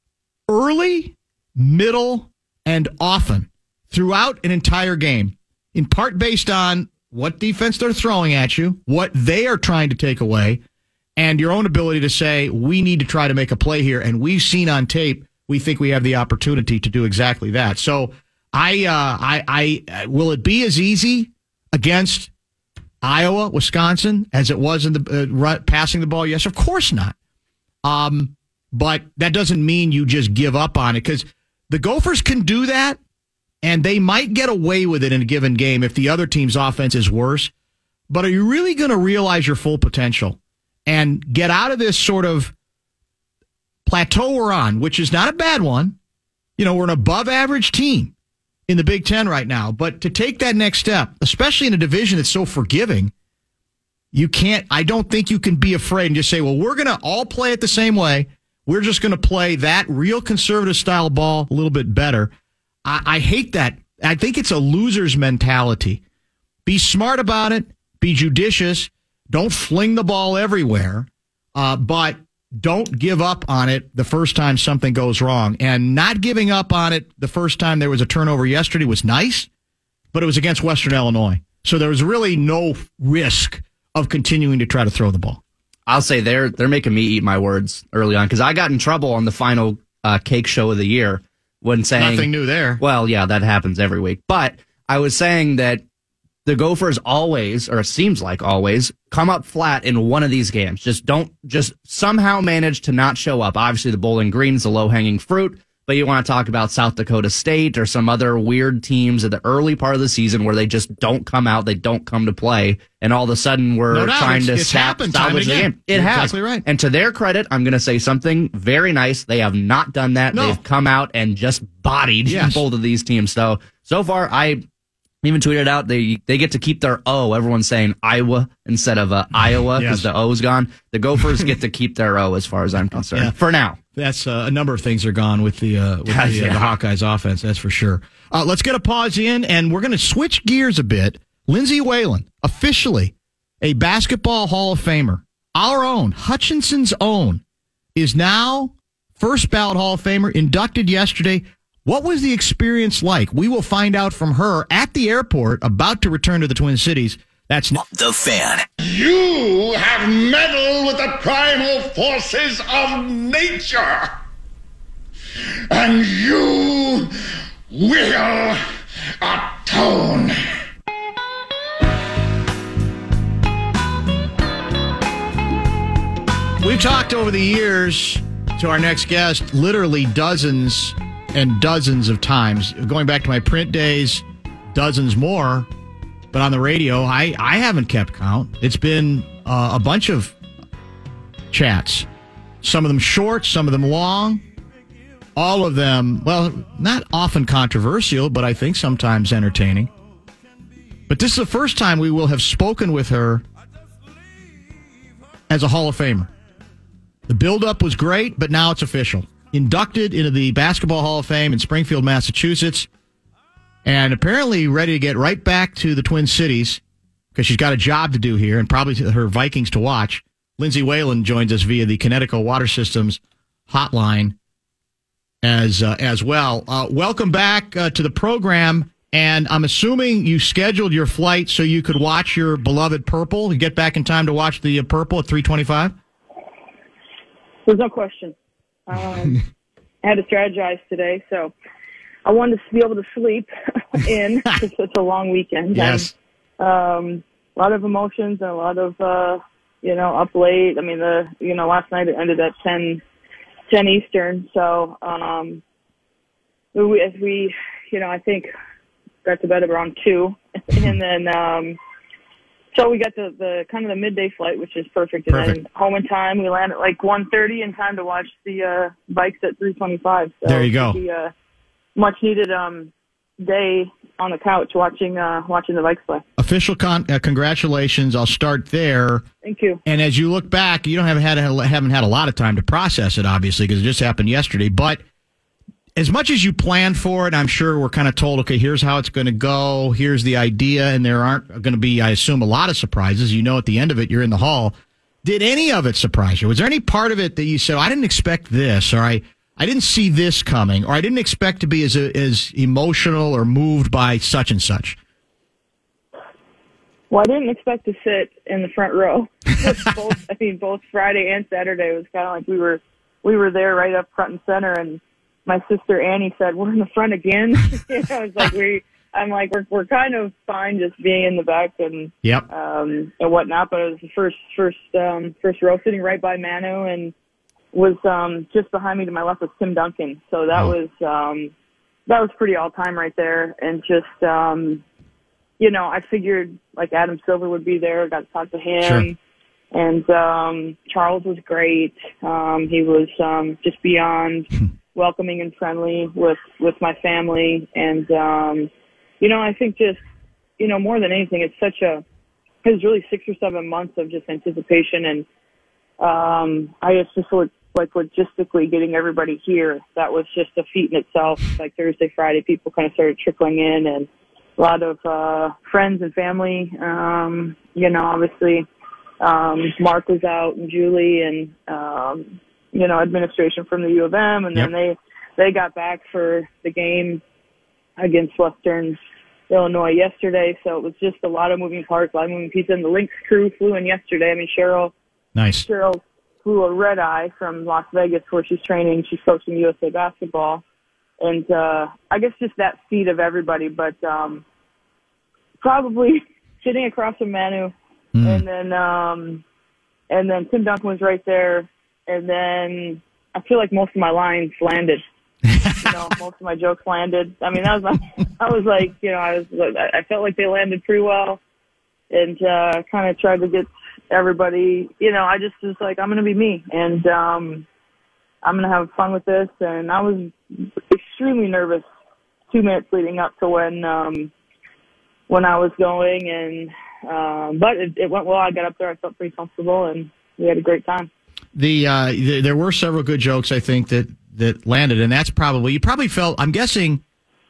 early, middle, and often throughout an entire game, in part based on what defense they're throwing at you, what they are trying to take away, and your own ability to say, we need to try to make a play here. And we've seen on tape, we think we have the opportunity to do exactly that. So I, uh, I, I, will it be as easy against Iowa, Wisconsin, as it was in the uh, run, passing the ball? Yes, of course not. Um, but that doesn't mean you just give up on it, because the Gophers can do that, and they might get away with it in a given game if the other team's offense is worse. But are you really going to realize your full potential and get out of this sort of plateau we're on, which is not a bad one? You know, we're an above average team in the Big Ten right now. But to take that next step, especially in a division that's so forgiving, you can't, I don't think you can be afraid and just say, well, we're going to all play it the same way. We're just going to play that real conservative style ball a little bit better. I, I hate that. I think it's a loser's mentality. Be smart about it. Be judicious. Don't fling the ball everywhere. Uh, but don't give up on it the first time something goes wrong. And not giving up on it the first time there was a turnover yesterday was nice, but it was against Western Illinois. So there was really no risk of continuing to try to throw the ball. I'll say they're they're making me eat my words early on, because I got in trouble on the final uh, cake show of the year when saying nothing new there. Well, yeah, that happens every week. But I was saying that the Gophers always, or it seems like always, come up flat in one of these games. Just don't, just somehow manage to not show up. Obviously, the Bowling Green is the low hanging fruit. But you want to talk about South Dakota State or some other weird teams at the early part of the season where they just don't come out, they don't come to play, and all of a sudden we're No doubt. trying It's- to it's sap- happened time salvage the and again. game. It You're has. exactly right. And to their credit, I'm going to say something very nice. They have not done that. No. They've come out and just bodied Yes. both of these teams. So, so far, I even tweeted out they they get to keep their O. Everyone's saying Iowa instead of uh, Iowa because Yes. the O's gone. The Gophers get to keep their O as far as I'm concerned. Yeah. For now. That's uh, a number of things are gone with the uh, with the, uh, Yeah. the Hawkeyes offense. That's for sure. Uh, let's get a pause in, and we're going to switch gears a bit. Lindsay Whalen, officially a basketball Hall of Famer, our own Hutchinson's own, is now first ballot Hall of Famer, inducted yesterday. What was the experience like? We will find out from her at the airport, about to return to the Twin Cities. That's ne- The Fan. You have meddled with the primal forces of nature. And you will atone. We've talked over the years to our next guest literally dozens and dozens of times. Going back to my print days, dozens more. But on the radio, I, I haven't kept count. It's been uh, a bunch of chats. Some of them short, some of them long. All of them, well, not often controversial, but I think sometimes entertaining. But this is the first time we will have spoken with her as a Hall of Famer. The buildup was great, but now it's official. Inducted into the Basketball Hall of Fame in Springfield, Massachusetts, and apparently ready to get right back to the Twin Cities because she's got a job to do here and probably her Vikings to watch. Lindsay Whalen joins us via the Connecticut Water Systems hotline as uh, as well. Uh, welcome back uh, to the program, and I'm assuming you scheduled your flight so you could watch your beloved Purple. You get back in time to watch the uh, Purple at three twenty-five? There's no question. Um, I had to strategize today, so I wanted to be able to sleep in because it's a long weekend. Yes. And, um, a lot of emotions and a lot of, uh, you know, up late. I mean, the you know, last night it ended at ten, ten Eastern. So um, we, as we, you know, I think got to bed around two, and then um, so we got the, the kind of the midday flight, which is perfect. And Perfect. then home in time. We land at like one thirty in time to watch the uh, Bikes at three twenty-five. So There you go. it'll be a much needed um, day on the couch watching uh, watching the Bikes play. Official con- uh, congratulations. I'll start there. Thank you. And as you look back, you don't have had a, haven't had a lot of time to process it, obviously, because it just happened yesterday. But as much as you planned for it, I'm sure we're kind of told, okay, here's how it's going to go. Here's the idea. And there aren't going to be, I assume, a lot of surprises. You know, at the end of it, you're in the hall. Did any of it surprise you? Was there any part of it that you said, oh, I didn't expect this, or I, I didn't see this coming, or I didn't expect to be as as emotional or moved by such and such? Well, I didn't expect to sit in the front row. both, I mean, both Friday and Saturday was kind of like we were we were there right up front and center. And my sister Annie said, "We're in the front again." You know, it's like we. I'm like we're we're kind of fine just being in the back and Yep. um, and whatnot. But it was the first first um, first row, sitting right by Manu, and was um, just behind me to my left was Tim Duncan. So that Oh. was um, that was pretty all time right there, and just. Um, You know, I figured like Adam Silver would be there. Got to talk to him, Sure. and um, Charles was great. Um, he was um, just beyond welcoming and friendly with with my family, and um, you know, I think just you know more than anything, it's such a it was really six or seven months of just anticipation, and um, I just just sort of, like logistically getting everybody here. That was just a feat in itself. Like Thursday, Friday, people kind of started trickling in, and a lot of uh, friends and family. Um, you know, obviously, um, Mark was out and Julie and, um, you know, administration from the U of M. And then they, they got back for the game against Western Illinois yesterday. So it was just a lot of moving parts, a lot of moving pieces. And the Lynx crew flew in yesterday. I mean, Cheryl, Nice. Cheryl flew a red eye from Las Vegas where she's training. She's coaching U S A basketball. And uh, I guess just that feat of everybody, but um, probably sitting across from Manu, Mm. and then um, and then Tim Duncan was right there, and then I feel like most of my lines landed. you know, most of my jokes landed. I mean, that was my, I was like, you know, I was, I felt like they landed pretty well, and uh, kind of tried to get everybody, you know, I just was like, I'm going to be me, and um, I'm going to have fun with this. And I was extremely nervous two minutes leading up to when um, when I was going, and um, but it, it went well. I got up there, I felt pretty comfortable, and we had a great time. The, uh, the there were several good jokes, I think, that that landed, and that's probably you probably felt. I'm guessing,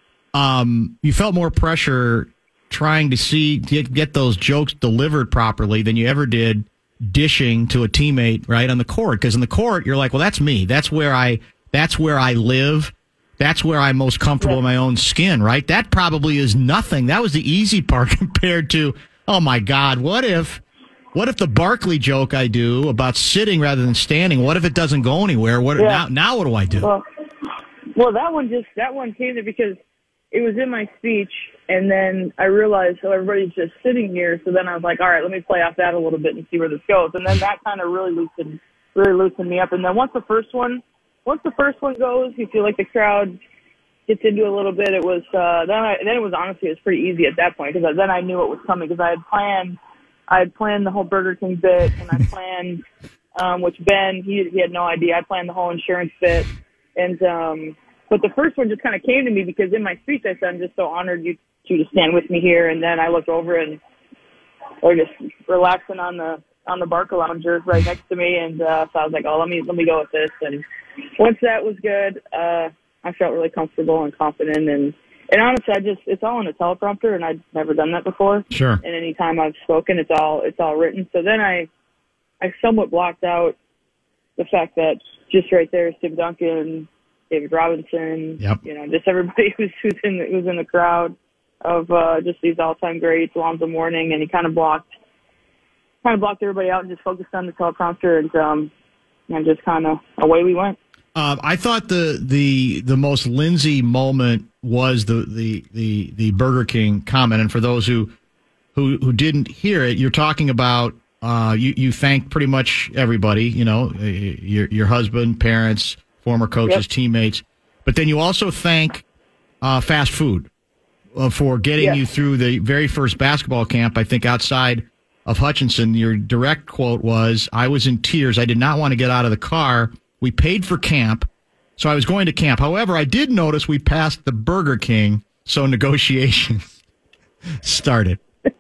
um, you felt more pressure trying to see get, get those jokes delivered properly than you ever did dishing to a teammate right on the court. Because in the court, you're like, well, that's me. That's where I. That's where I live. That's where I'm most comfortable Yeah. in my own skin. Right. That probably is nothing. That was the easy part compared to. Oh my God! What if? What if the Barkley joke I do about sitting rather than standing? What if it doesn't go anywhere? What Yeah. now? Now what do I do? Well, well, that one just that one came to because it was in my speech, and then I realized, so everybody's just sitting here. So then I was like, all right, let me play off that a little bit and see where this goes. And then that kind of really loosened, really loosened me up. And then once the first one, once the first one goes, you feel like the crowd gets into a little bit. It was uh, then I, then it was honestly it was pretty easy at that point because then I knew what was coming because I had planned. I had planned the whole Burger King bit, and I planned, um, which Ben, he he had no idea. I planned the whole insurance bit, and um, but the first one just kind of came to me because in my speech I said, "I'm just so honored you you to stand with me here." And then I looked over and or just relaxing on the on the Barca lounger right next to me, and uh, so I was like, "Oh, let me let me go with this." And once that was good, uh, I felt really comfortable and confident and. And honestly, I just, it's all in a teleprompter, and I'd never done that before. Sure. And any time I've spoken, it's all, it's all written. So then I, I somewhat blocked out the fact that just right there is Tim Duncan, David Robinson, Yep. you know, just everybody who's, who's in the, who's in the crowd of, uh, just these all-time greats, Alonzo Mourning, and he kind of blocked, kind of blocked everybody out and just focused on the teleprompter, and, um, and just kind of away we went. Um, I thought the the the most Lindsay moment was the, the, the, the Burger King comment. And for those who who, who didn't hear it, you're talking about uh, you you thanked pretty much everybody. You know, your your husband, parents, former coaches, Yep. teammates, but then you also thank uh, fast food uh, for getting Yes. you through the very first basketball camp. I think outside of Hutchinson, your direct quote was, "I was in tears. I did not want to get out of the car. We paid for camp, so I was going to camp. However, I did notice we passed the Burger King, so negotiations started."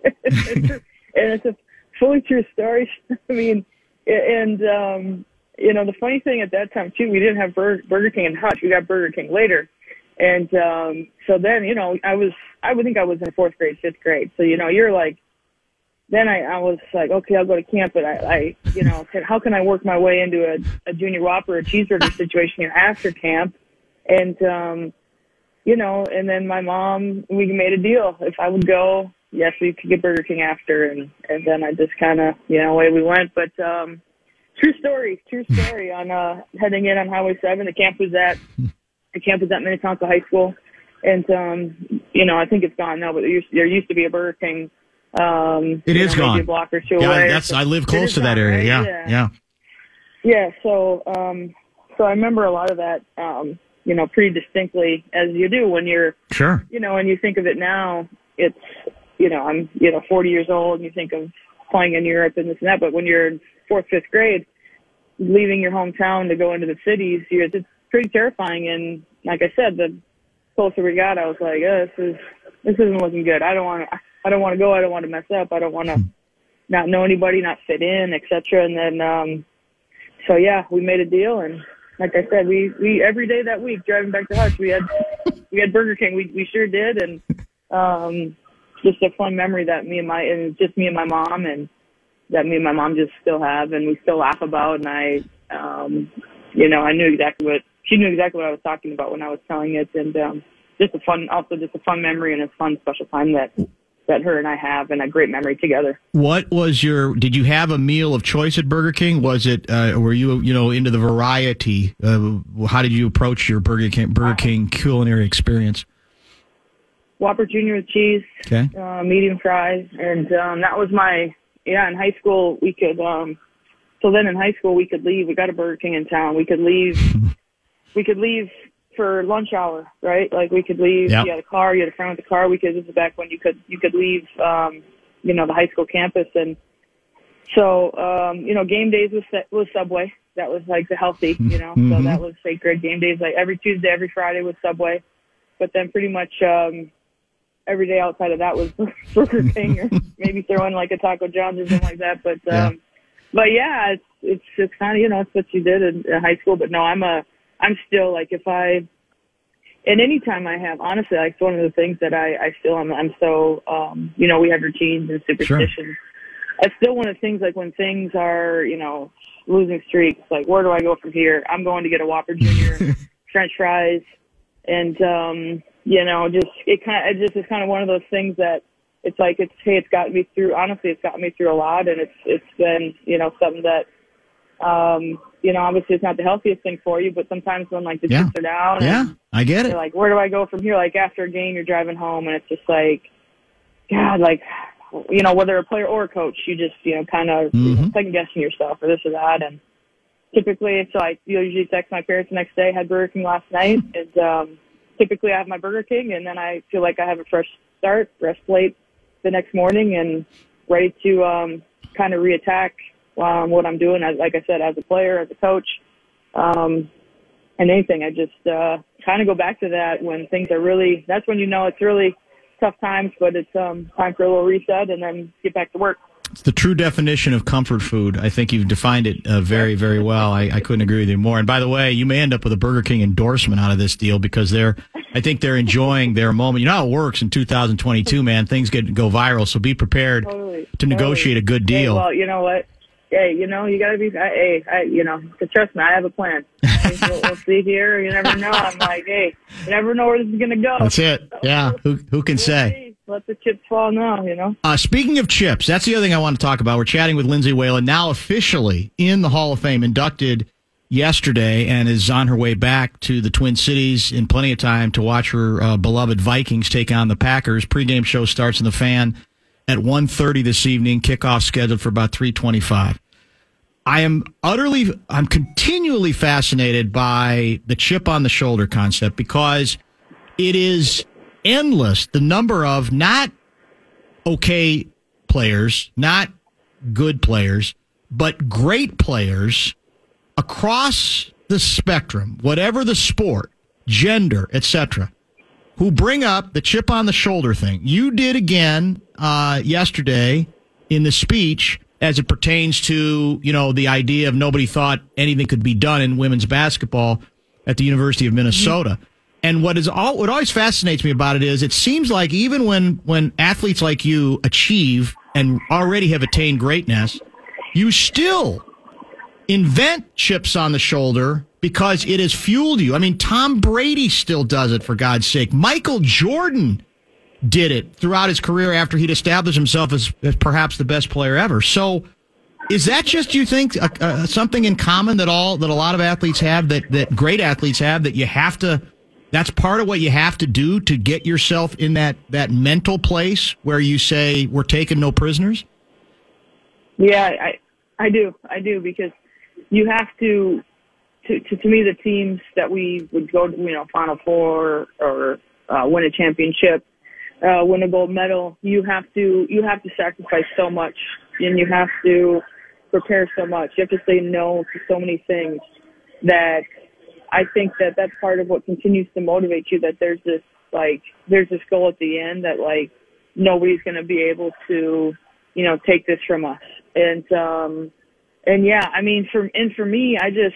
And it's a fully true story. I mean, and, um, you know, the funny thing at that time, too, we didn't have Bur- Burger King in Hutch. We got Burger King later. And um, so then, you know, I was, I would think I was in fourth grade, fifth grade. So, you know, you're like, then I, I was like, okay, I'll go to camp, but I, I you know, can, how can I work my way into a, a Junior Whopper or cheeseburger situation here after camp? And, um, you know, and then my mom, we made a deal. If I would go, yes, we could get Burger King after. And, and then I just kind of, you know, away we went. But um, true story, true story on uh, heading in on Highway seven. The camp was at, the camp was at Minnetonka High School. And, um, you know, I think it's gone now, but there used, there used to be a Burger King. Um, It you is know, maybe gone. a block or two Yeah, away. that's I live It close is to that gone, area. right? Yeah, Yeah. yeah. Yeah, so um, so I remember a lot of that, um, you know, pretty distinctly, as you do when you're, Sure. you know, when you think of it now, it's, you know, I'm, you know, forty years old, and you think of playing in Europe and this and that, but when you're in fourth, fifth grade, leaving your hometown to go into the cities, you're, it's pretty terrifying. And like I said, the closer we got, I was like, oh, this is this isn't looking good. I don't want to. I don't want to go. I don't want to mess up. I don't want to not know anybody, not fit in, et cetera. And then, um, so yeah, we made a deal. And like I said, we, we, every day that week driving back to Hutch, we had, we had Burger King. We, we sure did. And, um, just a fun memory that me and my, and just me and my mom and that me and my mom just still have. And we still laugh about. And I, um, you know, I knew exactly what, she knew exactly what I was talking about when I was telling it. And, um, just a fun, also just a fun memory and a fun special time that, that her and I have, and a great memory together. What was your? Did you have a meal of choice at Burger King? Was it? Uh, were you you know into the variety? Uh, how did you approach your Burger King Burger King culinary experience? Whopper Junior with cheese, Okay. uh, medium fries, and um, that was my yeah. In high school, we could. Um, so then in high school, we could leave. We got a Burger King in town. We could leave. we could leave for lunch hour, right? Like we could leave. Yep. You had a car. You had a friend with a car. We could. This is back when you could you could leave, um, you know, the high school campus, and so um, you know, game days was was Subway. That was like the healthy, you know. Mm-hmm. So that was sacred. Game days like every Tuesday, every Friday was Subway, but then pretty much um, every day outside of that was Burger King or maybe throw in like a Taco John's or something like that. But um, Yeah. but yeah, it's it's just kind of, you know, it's what you did in, in high school. But no, I'm a I'm still like if I and any time I have, honestly, like it's one of the things that I I still am I'm so um, you know, we have routines and superstitions. Sure. It's still one of the things like when things are, you know, losing streaks, like where do I go from here? I'm going to get a Whopper Junior, French fries, and um, you know, just it kind of it just is kind of one of those things that it's like it's hey, it's gotten me through. Honestly, it's gotten me through a lot, and it's it's been, you know, something that um, you know, obviously it's not the healthiest thing for you, but sometimes when like the Yeah. chips are down, Yeah, and I get you're it. like, where do I go from here? Like after a game, you're driving home, and it's just like, God, like, you know, whether a player or a coach, you just, you know, kind of you know, Mhm. second guessing yourself or this or that. And typically it's like, you usually text my parents the next day, had Burger King last night. And um, typically I have my Burger King, and then I feel like I have a fresh start, fresh plate the next morning, and ready to um, kind of reattack um, what I'm doing, as, like I said, as a player, as a coach, um, and anything. I just uh, kind of go back to that when things are really, that's when you know it's really tough times, but it's um, time for a little reset and then get back to work. It's the true definition of comfort food. I think you've defined it uh, very, very well. I, I couldn't agree with you more. And by the way, you may end up with a Burger King endorsement out of this deal because they're, I think they're enjoying their moment. You know how it works in two thousand twenty-two, man. Things get go viral, so be prepared Totally, to negotiate a good Hey, deal. well, you know what? Hey, you know, you got to be, I, hey, I, you know, trust me, I have a plan. we'll, we'll see here. You never know. I'm like, hey, you never know where this is going to go. That's it. Yeah. Who who can We'll say? see. Let the chips fall now, you know? Uh, speaking of chips, that's the other thing I want to talk about. We're chatting with Lindsay Whalen, now officially in the Hall of Fame, inducted yesterday, and is on her way back to the Twin Cities in plenty of time to watch her uh, beloved Vikings take on the Packers. Pre-game show starts in the Fan at one thirty this evening. Kickoff scheduled for about three twenty-five. I am utterly, I'm continually fascinated by the chip on the shoulder concept because it is endless, the number of not okay players, not good players, but great players across the spectrum, whatever the sport, gender, et cetera, who bring up the chip on the shoulder thing. You did again uh, yesterday in the speech as it pertains to, you know, the idea of nobody thought anything could be done in women's basketball at the University of Minnesota. And what is all, what always fascinates me about it is it seems like even when, when athletes like you achieve and already have attained greatness, you still invent chips on the shoulder because it has fueled you. I mean, Tom Brady still does it, for God's sake. Michael Jordan did it throughout his career after he'd established himself as, as perhaps the best player ever. So is that just, you think, uh, uh, something in common that all that a lot of athletes have, that, that great athletes have, that you have to, that's part of what you have to do to get yourself in that, that mental place where you say, we're taking no prisoners? Yeah, I I do. I do, because you have to, to, to, to me, the teams that we would go to, you know, Final Four or uh, win a championship, uh, win a gold medal, you have to, you have to sacrifice so much, and you have to prepare so much. You have to say no to so many things that I think that that's part of what continues to motivate you, that there's this, like, there's this goal at the end that, like, nobody's going to be able to, you know, take this from us. And, um, and yeah, I mean, for, and for me, I just,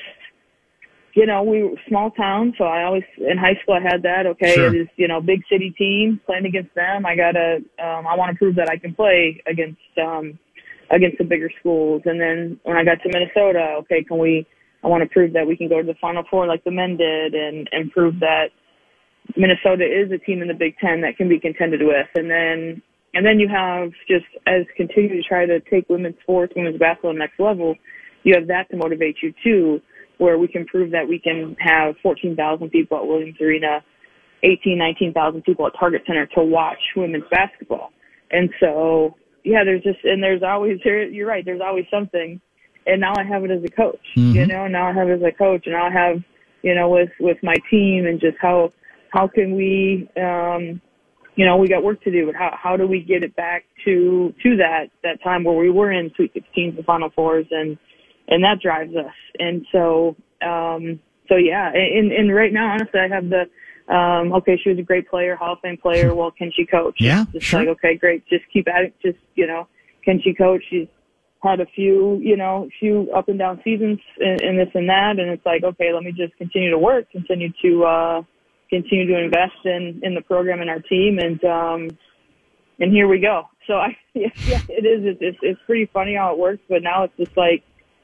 you know, we were small town, so I always, in high school, I had that, okay, Sure. it is, you know, big city team, playing against them, I gotta, um, I want to prove that I can play against, um, against the bigger schools. And then when I got to Minnesota, okay, can we, I want to prove that we can go to the Final Four like the men did, and, and prove that Minnesota is a team in the Big Ten that can be contended with. And then, and then you have just, as continue to try to take women's sports, women's basketball to the next level, you have that to motivate you too, where we can prove that we can have fourteen thousand people at Williams Arena, eighteen, nineteen thousand people at Target Center to watch women's basketball. And so, yeah, there's just, and there's always, you're right, there's always something. And now I have it as a coach, Mm-hmm. you know, now I have it as a coach, and now I have you know, with, with my team and just how, how can we, um, you know, we got work to do, but how, how do we get it back to, to that, that time where we were in Sweet sixteens and Final Fours, and, and that drives us. And so, um, so yeah, and, and right now, honestly, I have the, um, okay, she was a great player, Hall of Fame player. Well, can she coach? Yeah, it's just sure. like, okay, great. Just keep at it. Just, you know, can she coach? She's had a few, you know, few up and down seasons in, in this and that. And it's like, okay, let me just continue to work, continue to, uh, continue to invest in, in the program and our team. And, um, and here we go. So I, yeah, yeah it is. It's, it's, it's pretty funny how it works, but now it's just like,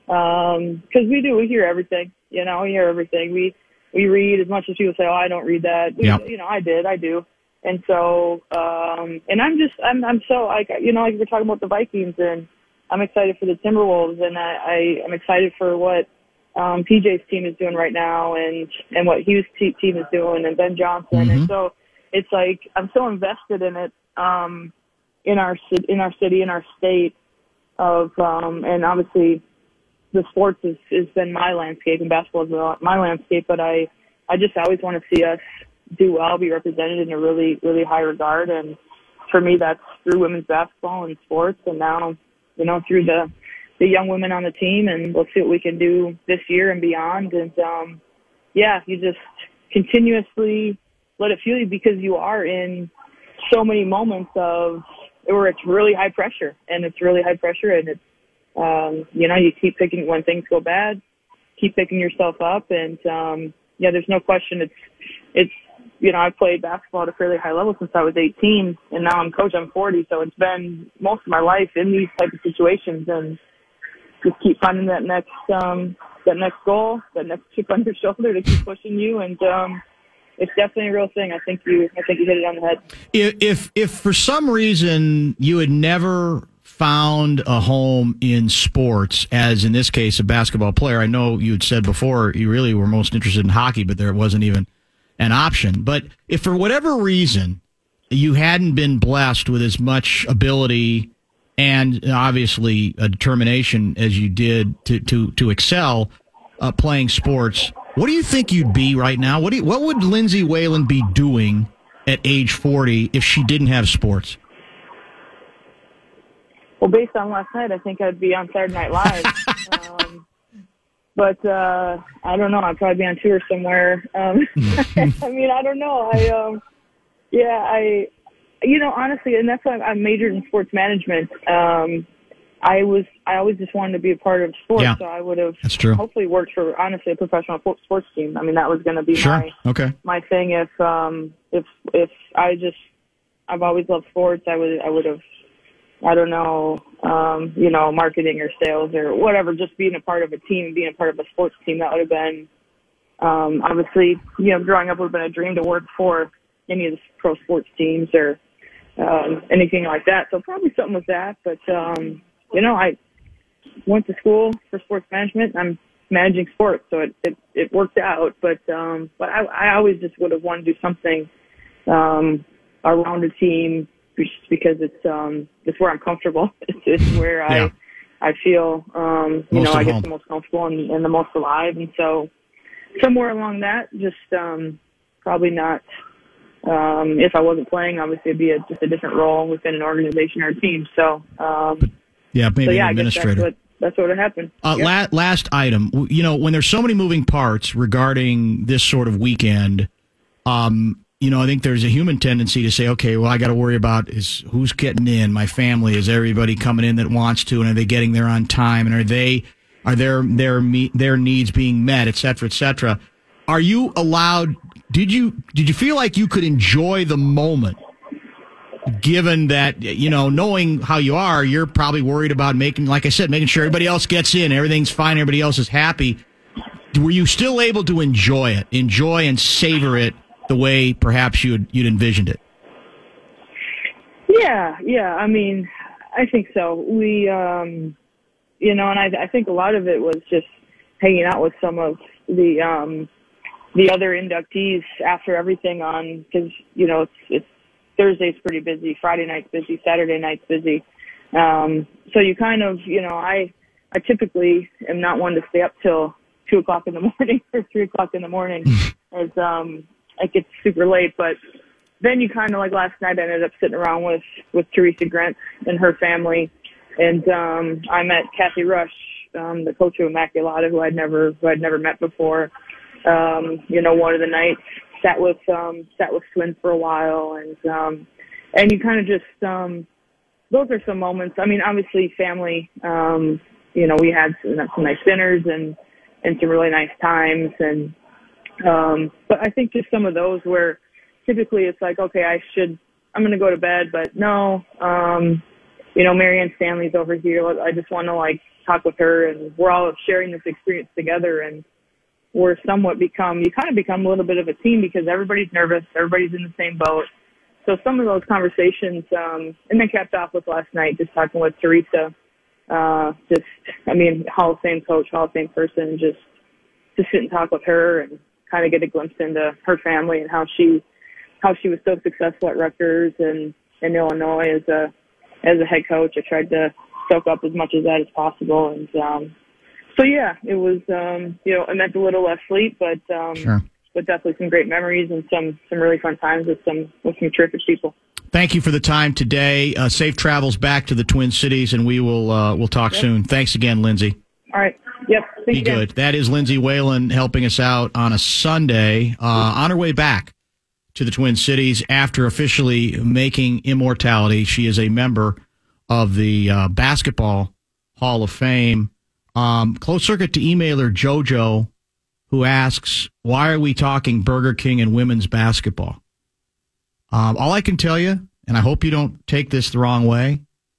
um, cause we do, we hear everything, you know, we hear everything. We, we read as much as people say, oh, I don't read that. We, Yep. You know, I did, I do. And so, um, and I'm just, I'm, I'm so like, you know, like we're talking about the Vikings, and I'm excited for the Timberwolves, and I, I am excited for what, um, P J's team is doing right now, and, and what Hughes' te- team is doing, and Ben Johnson. Mm-hmm. And so it's like, I'm so invested in it, um, in our, ci- in our city, in our state of, um, and obviously the sports has, has been my landscape, and basketball is my landscape, but I, I just always want to see us do well, be represented in a really, really high regard. And for me, that's through women's basketball and sports, and now, you know, through the, the young women on the team, and we'll see what we can do this year and beyond. And, um, yeah, you just continuously let it fuel you, because you are in so many moments of where it's really high pressure, and it's really high pressure, and it's, um, you know, you keep picking when things go bad, keep picking yourself up. And, um, yeah, there's no question. It's, it's, you know, I've played basketball at a fairly high level since I was eighteen, and now I'm coach. I'm forty. So it's been most of my life in these type of situations, and just keep finding that next, um, that next goal, that next chip on your shoulder to keep pushing you. And, um, it's definitely a real thing. I think you, I think you hit it on the head. If, if, if for some reason you had never found a home in sports, as in this case, a basketball player, I know you had said before you really were most interested in hockey, but there wasn't even an option. But if for whatever reason you hadn't been blessed with as much ability and obviously a determination as you did to, to, to excel uh, playing sports, what do you think you'd be right now? What do you, what would Lindsay Whalen be doing at age forty if she didn't have sports? Well, based on last night, I think I'd be on Saturday Night Live. um, but uh, I don't know. I'd probably be on tour somewhere. Um, I mean, I don't know. I, um, yeah, I, you know, honestly, and that's why I majored in sports management. Um, I was, I always just wanted to be a part of sports, Yeah, so I would have that's true. hopefully worked for, honestly, a professional sports team. I mean, that was going to be Sure. my, Okay. my thing. If, um, if, if I just, I've always loved sports, I would, I would have, I don't know, um, you know, marketing or sales or whatever, just being a part of a team, being a part of a sports team, that would have been, um, obviously, you know, growing up would have been a dream to work for any of the pro sports teams or, um, anything like that. So probably something with that. But, um, you know, I went to school for sports management. I'm managing sports, so it, it, it worked out. But, um, but I, I always just would have wanted to do something, um, around a team, just because it's um it's where I'm comfortable. It's, it's where I Yeah. I feel um you Most know at I get home. the most comfortable and, and the most alive. And so somewhere along that, just um probably not um if I wasn't playing, obviously it'd be a, just a different role within an organization or a team. So um Yeah, maybe so yeah, an I guess that's administrator. what that's what would happen. Uh, Yeah. la- last item, W- you know, when there's so many moving parts regarding this sort of weekend, um, you know, I think there's a human tendency to say, okay, well, I got to worry about is who's getting in, my family, is everybody coming in that wants to, and are they getting there on time, and are they, are their their me, their needs being met, et cetera, et cetera. Are you allowed? Did you did you feel like you could enjoy the moment? Given that, you know, knowing how you are, you're probably worried about making, like I said, making sure everybody else gets in, everything's fine, everybody else is happy. Were you still able to enjoy it, enjoy and savor it the way perhaps you'd, you'd envisioned it? Yeah, yeah. I mean, I think so. We, um, you know, and I, I think a lot of it was just hanging out with some of the, um, the other inductees after everything on, because, you know, it's, it's Thursday's pretty busy, Friday night's busy, Saturday night's busy. Um, so you kind of, you know, I, I typically am not one to stay up till two o'clock in the morning or three o'clock in the morning as um, it gets super late. But then you kind of, like last night, I ended up sitting around with, with Teresa Grant and her family. And um, I met Kathy Rush, um, the coach of Immaculata, who I'd never who I'd never met before. Um, you know, one of the nights, sat with um, sat with Twins for a while, and um, and you kind of just um, those are some moments. I mean, obviously, family. Um, you know, we had some, some nice dinners and and some really nice times, and um, but I think just some of those where typically it's like, okay, I should I'm going to go to bed, but no. Um, You know, Marianne Stanley's over here. I just want to, like, talk with her, and we're all sharing this experience together, and we're somewhat become, you kind of become a little bit of a team because everybody's nervous, everybody's in the same boat. So some of those conversations, um, and then capped off with last night, just talking with Teresa, uh, just, I mean, Hall of Fame coach, Hall of Fame person, just to sit and talk with her and kind of get a glimpse into her family and how she, how she was so successful at Rutgers and in Illinois as a, as a head coach. I tried to soak up as much of that as possible. And um, so, yeah, it was, um, you know, it meant a little less sleep, but um, Sure. but definitely some great memories and some, some really fun times with some with some terrific people. Thank you for the time today. Uh, safe travels back to the Twin Cities, and we will uh, we'll talk Yep. soon. Thanks again, Lindsay. All right. Yep. Thank Be you, guys. good. That is Lindsay Whalen helping us out on a Sunday uh, on her way back to the Twin Cities after officially making immortality. She is a member of the uh, Basketball Hall of Fame. Um, close circuit to emailer JoJo, who asks, why are we talking Burger King and women's basketball? Um, all I can tell you, and I hope you don't take this the wrong way,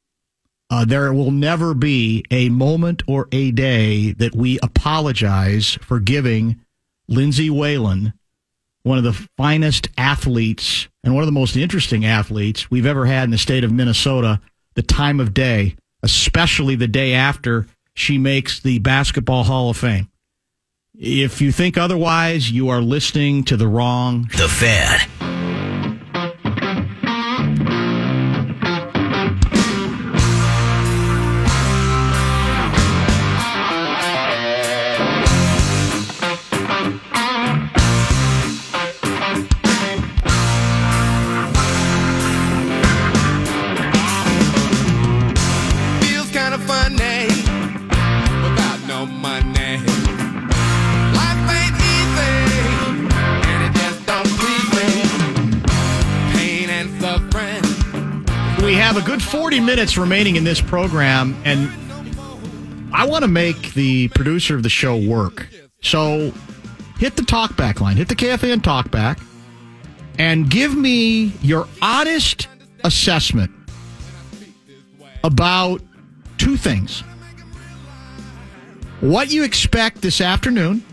uh, there will never be a moment or a day that we apologize for giving Lindsay Whalen, one of the finest athletes and one of the most interesting athletes we've ever had in the state of Minnesota, the time of day, especially the day after she makes the Basketball Hall of Fame. If you think otherwise, you are listening to the wrong. The Fan. Feels kind of funny without no money. Life ain't easy, and it just don't please me. Pain and suffering. We have a good forty minutes remaining in this program, and I want to make the producer of the show work. So hit the talkback line, hit the K F A N talkback, and give me your honest assessment about two things. What you expect this afternoon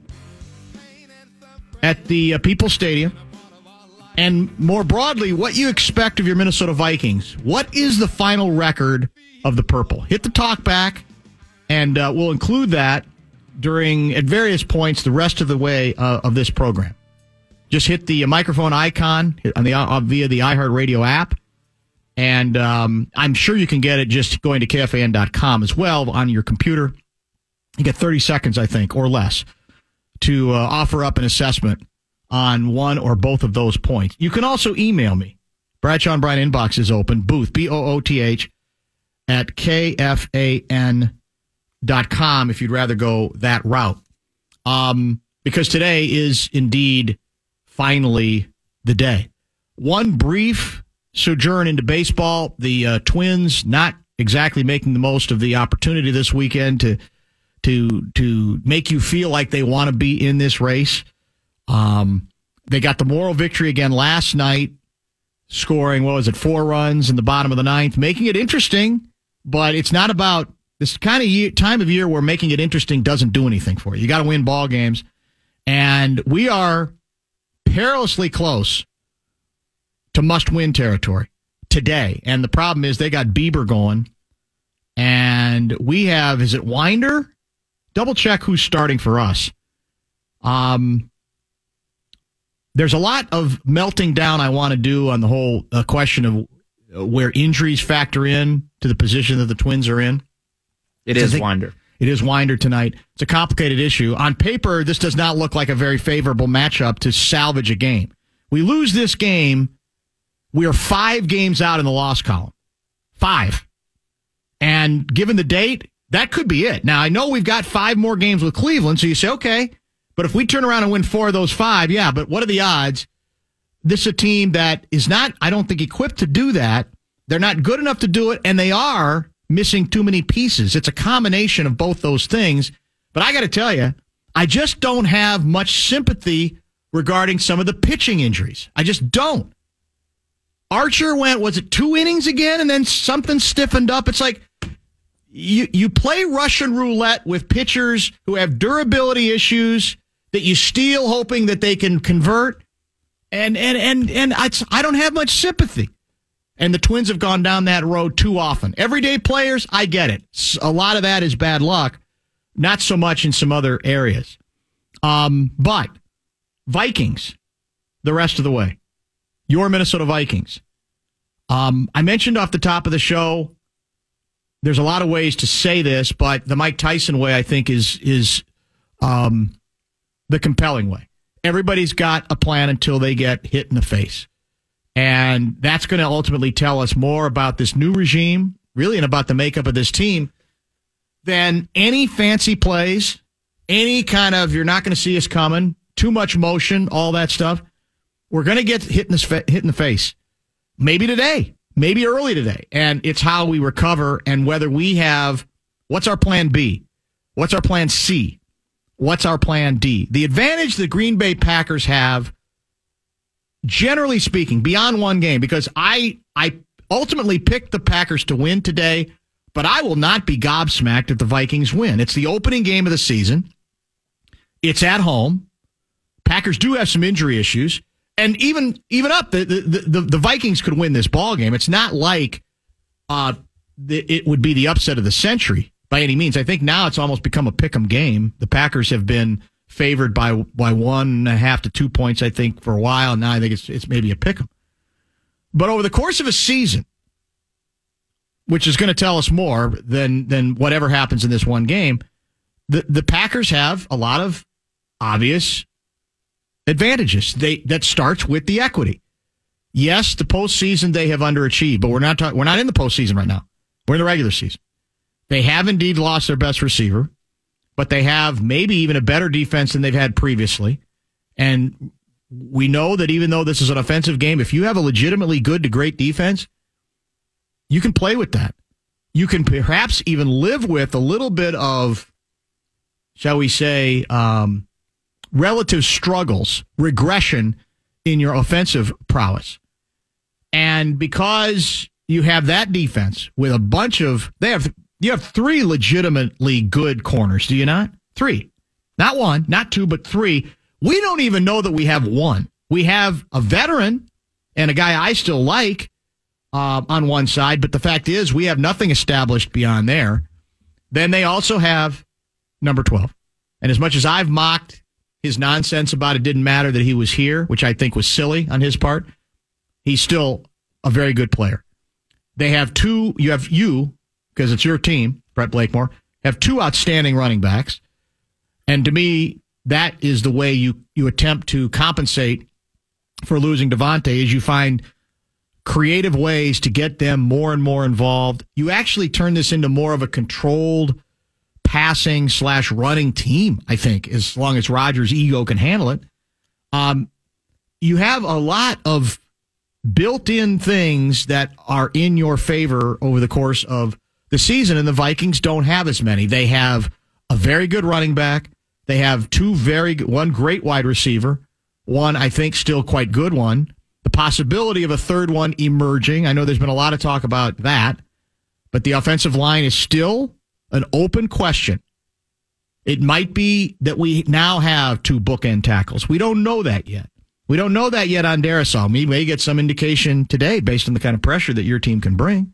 at the uh, People's Stadium, and more broadly, what you expect of your Minnesota Vikings. What is the final record of the Purple? Hit the talk back, and uh, we'll include that during, at various points, the rest of the way uh, of this program. Just hit the microphone icon on the uh, via the iHeartRadio app, and um, I'm sure you can get it just going to K F A N dot com as well on your computer. You get thirty seconds, I think, or less, to uh, offer up an assessment on one or both of those points. You can also email me. Bradshaw and Bryan inbox is open. Booth, B O O T H, at K F A N dot com if you'd rather go that route. Um, because today is indeed finally the day. One brief sojourn into baseball. The uh, Twins not exactly making the most of the opportunity this weekend to to to make you feel like they want to be in this race. Um, they got the moral victory again last night, scoring, what was it, four runs in the bottom of the ninth, making it interesting, but it's not about this kind of year, time of year where making it interesting doesn't do anything for you. You got to win ball games, and we are perilously close to must-win territory today. And the problem is they got Bieber going, and we have, is it Winder? Double check who's starting for us. Um, there's a lot of melting down I want to do on the whole uh, question of uh, where injuries factor in to the position that the Twins are in. It So I is think- Winder. It is Winder tonight. It's a complicated issue. On paper, this does not look like a very favorable matchup to salvage a game. We lose this game, we are five games out in the loss column. Five. And given the date, that could be it. Now, I know we've got five more games with Cleveland, so you say, okay, but if we turn around and win four of those five, yeah, but what are the odds? This is a team that is not, I don't think, equipped to do that. They're not good enough to do it, and they are missing too many pieces. It's a combination of both those things. But I got to tell you, I just don't have much sympathy regarding some of the pitching injuries. I just don't. Archer went, was it two innings again, and then something stiffened up? It's like you you play Russian roulette with pitchers who have durability issues that you steal hoping that they can convert, and and and and I, I don't have much sympathy. And the Twins have gone down that road too often. Everyday players, I get it. A lot of that is bad luck, not so much in some other areas. Um, but Vikings, the rest of the way. Your Minnesota Vikings. Um, I mentioned off the top of the show, there's a lot of ways to say this, but the Mike Tyson way, I think, is is um, the compelling way. Everybody's got a plan until they get hit in the face. And that's going to ultimately tell us more about this new regime, really, and about the makeup of this team than any fancy plays, any kind of, you're not going to see us coming, too much motion, all that stuff. We're going to get hit in, this fa- hit in the face. Maybe today, maybe early today. And it's how we recover and whether we have, what's our plan B? What's our plan C? What's our plan D? The advantage the Green Bay Packers have, generally speaking, beyond one game, because I I ultimately picked the Packers to win today, but I will not be gobsmacked if the Vikings win. It's the opening game of the season. It's at home. Packers do have some injury issues. And even even up, the the, the, the Vikings could win this ball game. It's not like uh, the, it would be the upset of the century by any means. I think now it's almost become a pick'em game. The Packers have been favored by by one and a half to two points, I think, for a while. Now I think it's it's maybe a pick'em. But over the course of a season, which is going to tell us more than than whatever happens in this one game, the the Packers have a lot of obvious advantages. They that starts with the equity. Yes, the postseason they have underachieved, but we're not talk, we're not in the postseason right now. We're in the regular season. They have indeed lost their best receiver, but they have maybe even a better defense than they've had previously. And we know that even though this is an offensive game, if you have a legitimately good to great defense, you can play with that. You can perhaps even live with a little bit of, shall we say, um, relative struggles, regression in your offensive prowess. And because you have that defense with a bunch of, they have, you have three legitimately good corners, do you not? Three. Not one, not two, but three. We don't even know that we have one. We have a veteran and a guy I still like uh, on one side, but the fact is we have nothing established beyond there. Then they also have number twelve. And as much as I've mocked his nonsense about it didn't matter that he was here, which I think was silly on his part, he's still a very good player. They have two, you have you, because it's your team, Brett Blakemore, have two outstanding running backs. And to me, that is the way you, you attempt to compensate for losing Devontae, is you find creative ways to get them more and more involved. You actually turn this into more of a controlled passing slash running team, I think, as long as Rodgers' ego can handle it. Um, you have a lot of built-in things that are in your favor over the course of the season, and the Vikings don't have as many. They have a very good running back. They have two very good, one great wide receiver, one I think still quite good one. The possibility of a third one emerging. I know there's been a lot of talk about that, but the offensive line is still an open question. It might be that we now have two bookend tackles. We don't know that yet. We don't know that yet on Darrisaw. We may get some indication today based on the kind of pressure that your team can bring.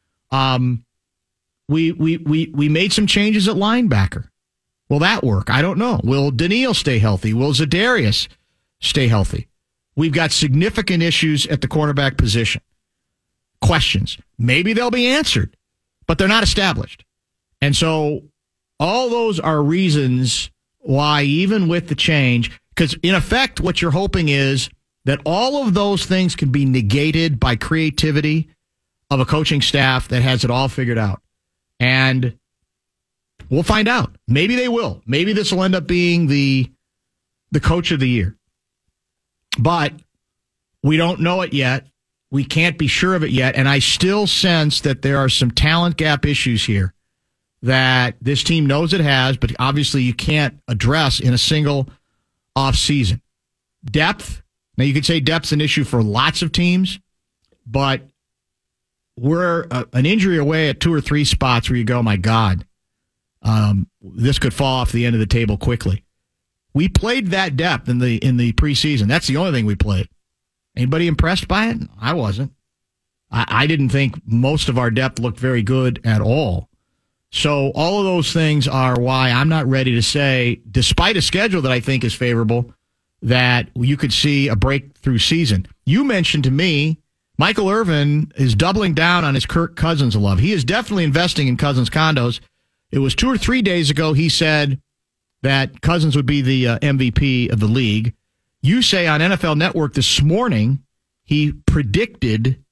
Um, we we we we made some changes at linebacker. Will that work? I don't know. Will Daniil stay healthy? Will Zadarius stay healthy? We've got significant issues at the cornerback position. Questions. Maybe they'll be answered, but they're not established. And so All those are reasons why, even with the change, because in effect, what you're hoping is that all of those things can be negated by creativity of a coaching staff that has it all figured out. And we'll find out. Maybe they will. Maybe this will end up being the the coach of the year. But we don't know it yet. We can't be sure of it yet. And I still sense that there are some talent gap issues here that this team knows it has, but obviously you can't address in a single offseason. Depth. Now, you could say depth's an issue for lots of teams, but we're uh, an injury away at two or three spots where you go, my God, um, this could fall off the end of the table quickly. We played that depth in the in the preseason. That's the only thing we played. Anybody impressed by it? I wasn't. I, I didn't think most of our depth looked very good at all. So all of those things are why I'm not ready to say, despite a schedule that I think is favorable, that you could see a breakthrough season. You mentioned to me, Michael Irvin is doubling down on his Kirk Cousins love. He is definitely investing in Cousins condos. It was two or three days ago he said that Cousins would be the uh, M V P of the league. You say on N F L Network this morning he predicted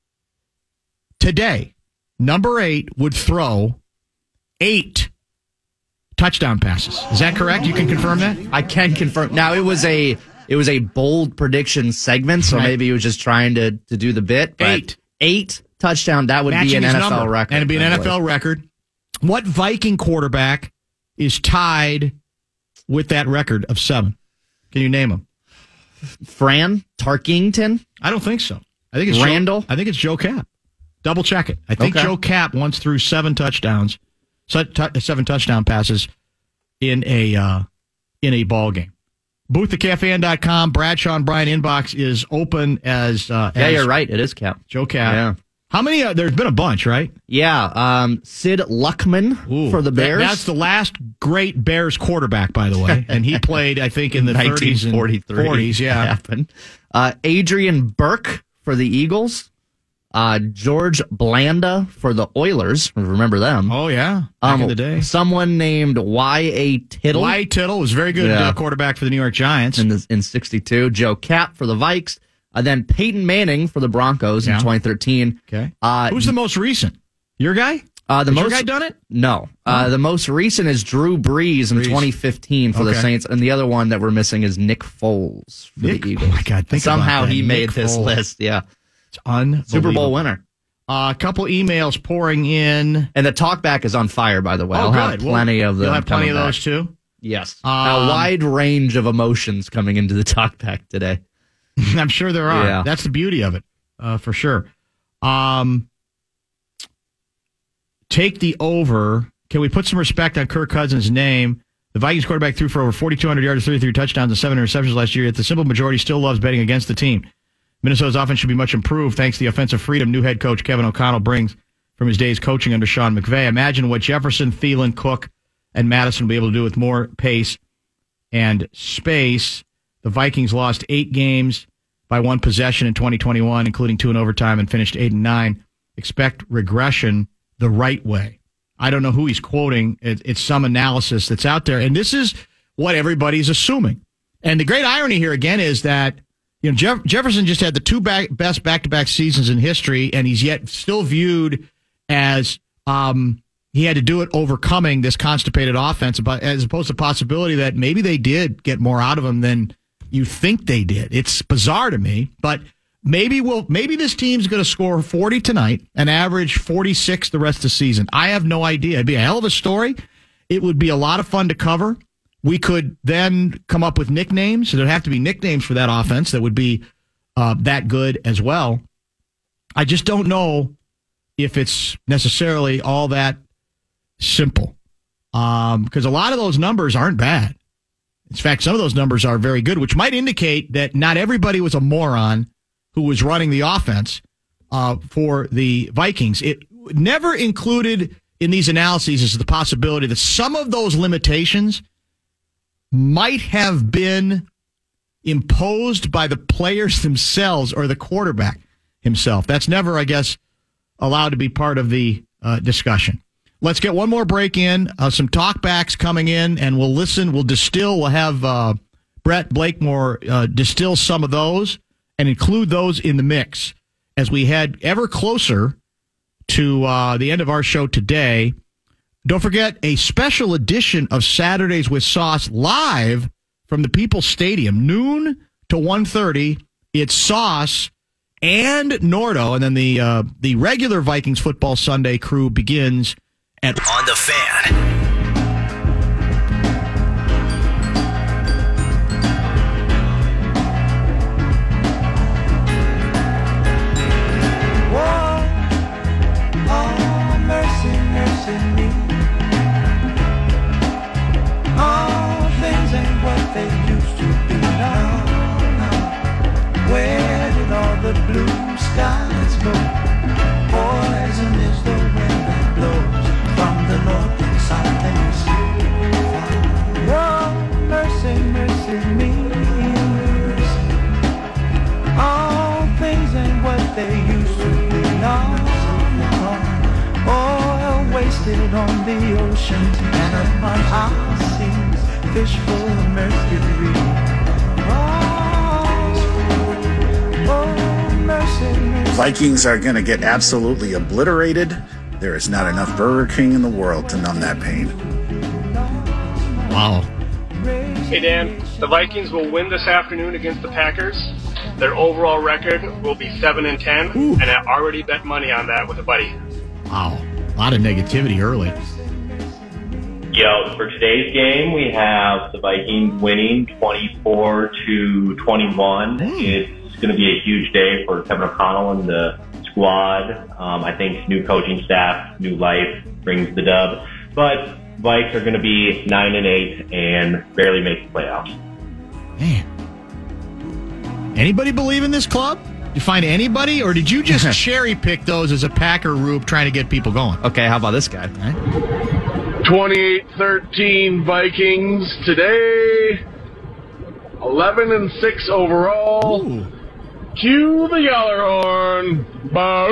today number eight would throw eight touchdown passes. Is that correct? You can confirm that? I can confirm. Now, it was a it was a bold prediction segment, so right. maybe he was just trying to, to do the bit. But Eight. Eight touchdown, that would Matching be an his N F L number. record. And it'd be an N F L record. What Viking quarterback is tied with that record of seven? Can you name him? Fran Tarkington? I don't think so. I think it's Randall? Joe, I think it's Joe Cap. Double check it. I think Okay. Joe Cap once threw seven touchdowns, seven touchdown passes in a uh, in a ball game. Booth at K F A N dot com. Bradshaw and Brian inbox is open as uh, Yeah, as you're right. It is Cap. Joe Cap. Yeah. How many? Uh, there's been a bunch, right? Yeah. Um, Sid Luckman Ooh, for the Bears. That- that's the last great Bears quarterback, by the way, and he played, I think, in the thirties and nineteen forty-three. forties. Yeah. Happened. Uh, Adrian Burke for the Eagles. Uh, George Blanda for the Oilers. Remember them? Oh yeah, back um, in the day. Someone named Y A Tittle. Y. Tittle was a very good Yeah. uh, quarterback for the New York Giants. in the, in sixty-two. Joe Cap for the Vikes. Uh, then Peyton Manning for the Broncos Yeah. in twenty thirteen. Okay. Uh, Who's the most recent? Your guy? Uh, the Has most your guy done it? No. Uh, the most recent is Drew Brees in Brees. twenty fifteen for the Okay. Saints, and the other one that we're missing is Nick Foles for Nick- the Eagles. oh my God, think Somehow about that. he Nick made this Foles. list. Yeah, It's unbelievable. Super Bowl winner. Uh, a couple emails pouring in. And the talkback is on fire, by the way. Oh, I'll have good. Well, plenty of them. You'll have plenty of coming those back. too. Yes, Um, a wide range of emotions coming into the talkback today. I'm sure there are. Yeah. That's the beauty of it, uh, for sure. Um, take the over. Can we put some respect on Kirk Cousins' name? The Vikings quarterback threw for over forty-two hundred yards, thirty-three touchdowns, and seven interceptions last year. Yet the simple majority still loves betting against the team. Minnesota's offense should be much improved thanks to the offensive freedom new head coach Kevin O'Connell brings from his days coaching under Sean McVay. Imagine what Jefferson, Thielen, Cook, and Madison will be able to do with more pace and space. The Vikings lost eight games by one possession in twenty twenty-one, including two in overtime, and finished eight and nine. Expect regression the right way. I don't know who he's quoting. It, it's some analysis that's out there, and this is what everybody's assuming. And the great irony here again is that you know Jeff, Jefferson just had the two back, best back-to-back seasons in history, and he's yet still viewed as um, he had to do it overcoming this constipated offense, but as opposed to the possibility that maybe they did get more out of him than you think they did. It's bizarre to me, but maybe we'll maybe this team's going to score forty tonight and average forty-six the rest of the season. I have no idea. It'd be a hell of a story. It would be a lot of fun to cover. We could then come up with nicknames. So there'd have to be nicknames for that offense that would be uh, that good as well. I just don't know if it's necessarily all that simple, um, because a lot of those numbers aren't bad. In fact, some of those numbers are very good, which might indicate that not everybody was a moron who was running the offense uh, for the Vikings. It never included in these analyses is the possibility that some of those limitations might have been imposed by the players themselves or the quarterback himself. That's never, I guess, allowed to be part of the uh, discussion. let's get one more break in, uh, some talkbacks coming in, and we'll listen. We'll distill. We'll have uh, Brett Blakemore uh, distill some of those and include those in the mix as we head ever closer to uh, the end of our show today. Don't forget a special edition of Saturdays with Sauce live from the People's Stadium, noon to one thirty. It's Sauce and Nordo, and then the uh, the regular Vikings Football Sunday crew begins at On the Fan. Oh, mercy, mercy me. All things ain't what they used to be now. Where did all the blue skies go? Poison is the wind that blows from the north and south and east. Oh, mercy, mercy me. All things ain't what they used to be now. Oil wasted on the oceans and upon our seas, fish full of mercury. Oh, oh, mercy, mercy. Vikings are going to get absolutely obliterated. There is not enough Burger King in the world to numb that pain. wow. Hey Dan, the Vikings will win this afternoon against the Packers. Their overall record will be seven and ten, Ooh. and I already bet money on that with a buddy. Wow. A lot of negativity early. Yo, for today's game, we have the Vikings winning twenty-four to twenty-one. It's going to be a huge day for Kevin O'Connell and the squad. Um, I think new coaching staff, new life brings the dub. But Vikes are going to be nine and eight and barely make the playoffs. Man. Anybody believe in this club? You find anybody, or did you just cherry pick those as a Packer rube trying to get people going? Okay, how about this guy? twenty-eight thirteen Vikings today. eleven and six overall. Ooh. Cue the Yeller horn. Boo!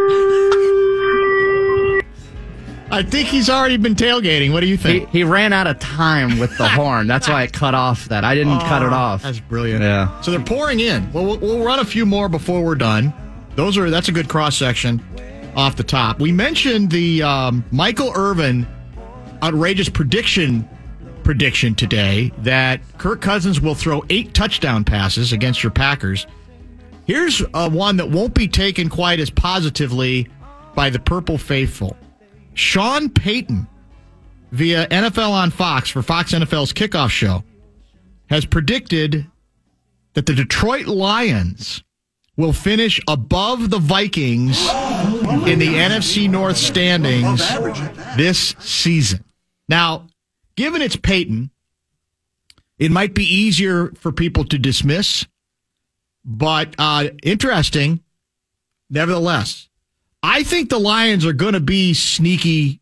I think he's already been tailgating. What do you He, think? he ran out of time with the horn. That's why it cut off that. I didn't cut it off. That's brilliant. Yeah. So they're pouring in. Well, we'll, we'll run a few more before we're done. Those are that's a good cross section off the top. We mentioned the um, Michael Irvin outrageous prediction prediction today that Kirk Cousins will throw eight touchdown passes against your Packers. Here's uh, one that won't be taken quite as positively by the Purple Faithful. Sean Payton, via N F L on Fox for Fox N F L's kickoff show, has predicted that the Detroit Lions will finish above the Vikings in the N F C North standings this season. Now, given it's Peyton, it might be easier for people to dismiss, but uh, interesting nevertheless. I think the Lions are going to be sneaky.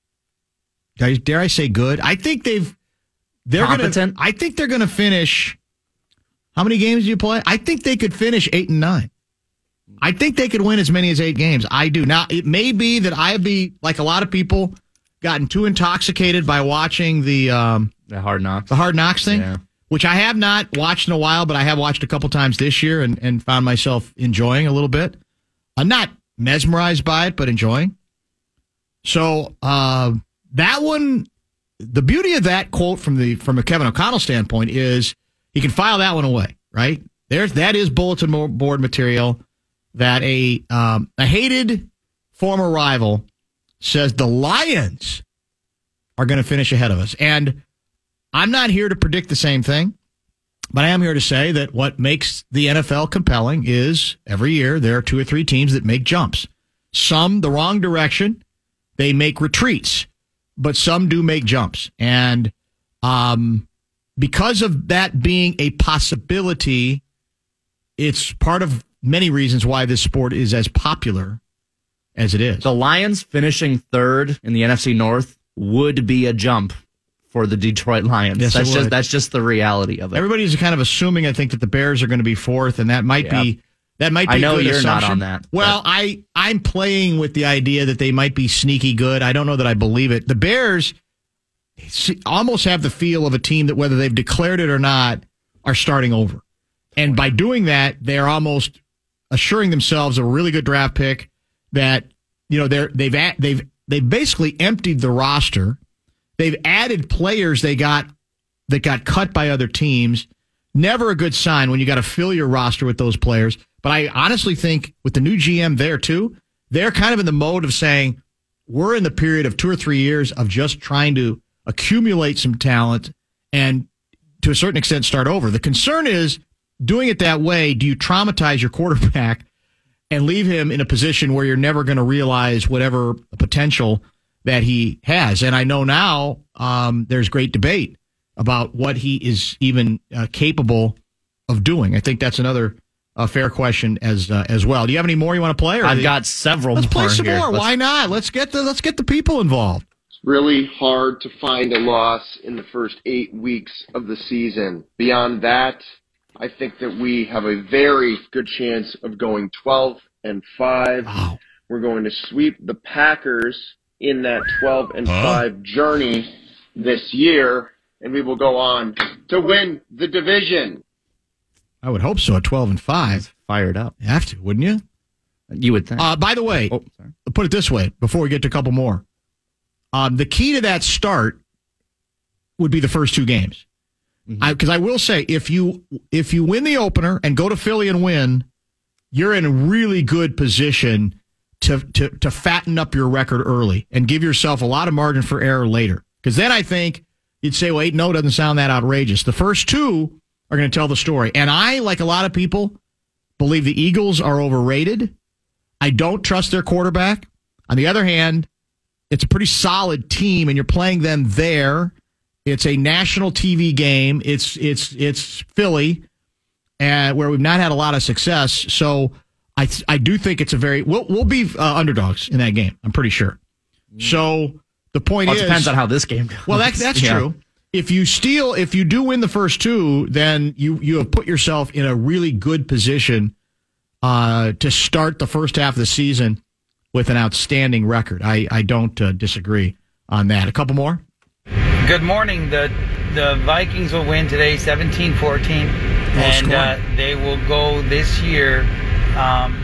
Dare I say good? I think they've they're going to. I think they're going to finish. How many games do you play? I think they could finish eight and nine. I think they could win as many as eight games. I do. Now, it may be that I've be like a lot of people gotten too intoxicated by watching the um, the Hard Knocks, the Hard Knocks thing, yeah. which I have not watched in a while, but I have watched a couple times this year and, and found myself enjoying a little bit. I'm not mesmerized by it, but enjoying. So uh, that one, the beauty of that quote from the from a Kevin O'Connell standpoint is he can file that one away, right? There's that is bulletin board material that a um, a hated former rival says the Lions are going to finish ahead of us. And I'm not here to predict the same thing, but I am here to say that what makes the N F L compelling is every year there are two or three teams that make jumps. Some the wrong direction, they make retreats, but some do make jumps. And um, because of that being a possibility, it's part of many reasons why this sport is as popular as it is. The Lions finishing third in the N F C North would be a jump for the Detroit Lions. Yes, that's it just would. that's just the reality of it. Everybody's kind of assuming, I think, that the Bears are going to be fourth, and that might Yeah. be That might be I know a good you're assumption. not on that. Well, I, I'm playing with the idea that they might be sneaky good. I don't know that I believe it. The Bears almost have the feel of a team that, whether they've declared it or not, are starting over. And by doing that, they're almost assuring themselves a really good draft pick that, you know, they're, they've, they've, they've basically emptied the roster. They've added players they got that got cut by other teams. Never a good sign when you got to fill your roster with those players. But I honestly think with the new G M there, too, they're kind of in the mode of saying, we're in the period of two or three years of just trying to accumulate some talent and, to a certain extent, start over. The concern is, doing it that way, do you traumatize your quarterback and leave him in a position where you're never going to realize whatever potential that he has? And I know now um, there's great debate about what he is even uh, capable of doing. I think that's another uh, fair question as uh, as well. Do you have any more you want to play? Or I've the, got several let's more play some here. more. Let's- Why not? Let's get the let's get the people involved. Really hard to find a loss in the first eight weeks of the season. Beyond that, I think that we have a very good chance of going twelve and five. Wow. We're going to sweep the Packers in that twelve and five journey this year, and we will go on to win the division. I would hope so at twelve and five. Fired up. You have to, wouldn't you? You would think. Uh, by the way, Oh, sorry. put it this way before we get to a couple more. Um, the key to that start would be the first two games. Because I, I will say, if you if you win the opener and go to Philly and win, you're in a really good position to to to fatten up your record early and give yourself a lot of margin for error later. Because then I think you'd say, well, eight and oh doesn't sound that outrageous. The first two are going to tell the story. And I, like a lot of people, believe the Eagles are overrated. I don't trust their quarterback. On the other hand, it's a pretty solid team, and you're playing them there. It's a national T V game. It's it's it's Philly, and where we've not had a lot of success. So I I do think it's a very we'll we'll be uh, underdogs in that game. I'm pretty sure. So the point Well, is, it depends on how this game goes. well, that's that's Yeah. true. If you steal, if you do win the first two, then you you have put yourself in a really good position uh, to start the first half of the season with an outstanding record. I I don't uh, disagree on that. A couple more. Good morning. The the Vikings will win today seventeen fourteen, and uh, they will go this year, um,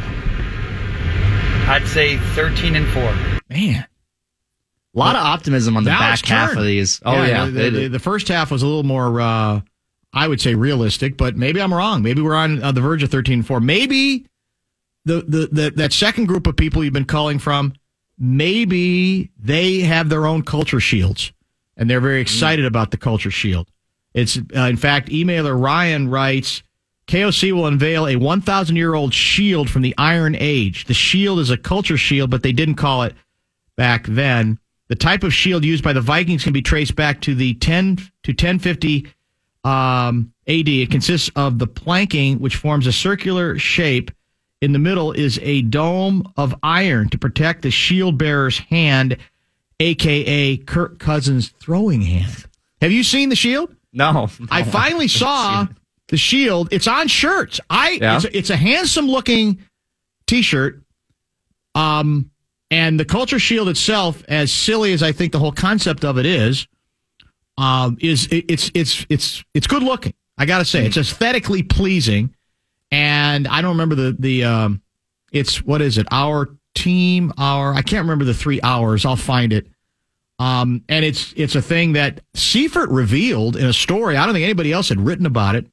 I'd say thirteen and four. Man. A lot of optimism on the Now back it's half turned. of these. Oh, yeah. The, the, the, the first half was a little more, uh, I would say, realistic, but maybe I'm wrong. Maybe we're on uh, the verge of thirteen and four. Maybe the, the, the that second group of people you've been calling from, maybe they have their own culture shields, and they're very excited mm. about the culture shield. It's uh, in fact, emailer Ryan writes, K O C will unveil a one thousand year old shield from the Iron Age. The shield is a culture shield, but they didn't call it back then. The type of shield used by the Vikings can be traced back to the ten to ten fifty um, A D. It consists of the planking, which forms a circular shape. In the middle is a dome of iron to protect the shield bearer's hand, a k a. Kirk Cousins' throwing hand. Have you seen the shield? No. no I finally saw the shield. It's on shirts. I Yeah. it's, a, it's a handsome-looking T-shirt. Um. And the culture shield itself, as silly as I think the whole concept of it is, um, is it, it's it's it's it's good looking. I got to say, it's aesthetically pleasing. And I don't remember the the um, it's what is it? Our team, our I can't remember the three hours. I'll find it. Um, and it's it's a thing that Seifert revealed in a story. I don't think anybody else had written about it.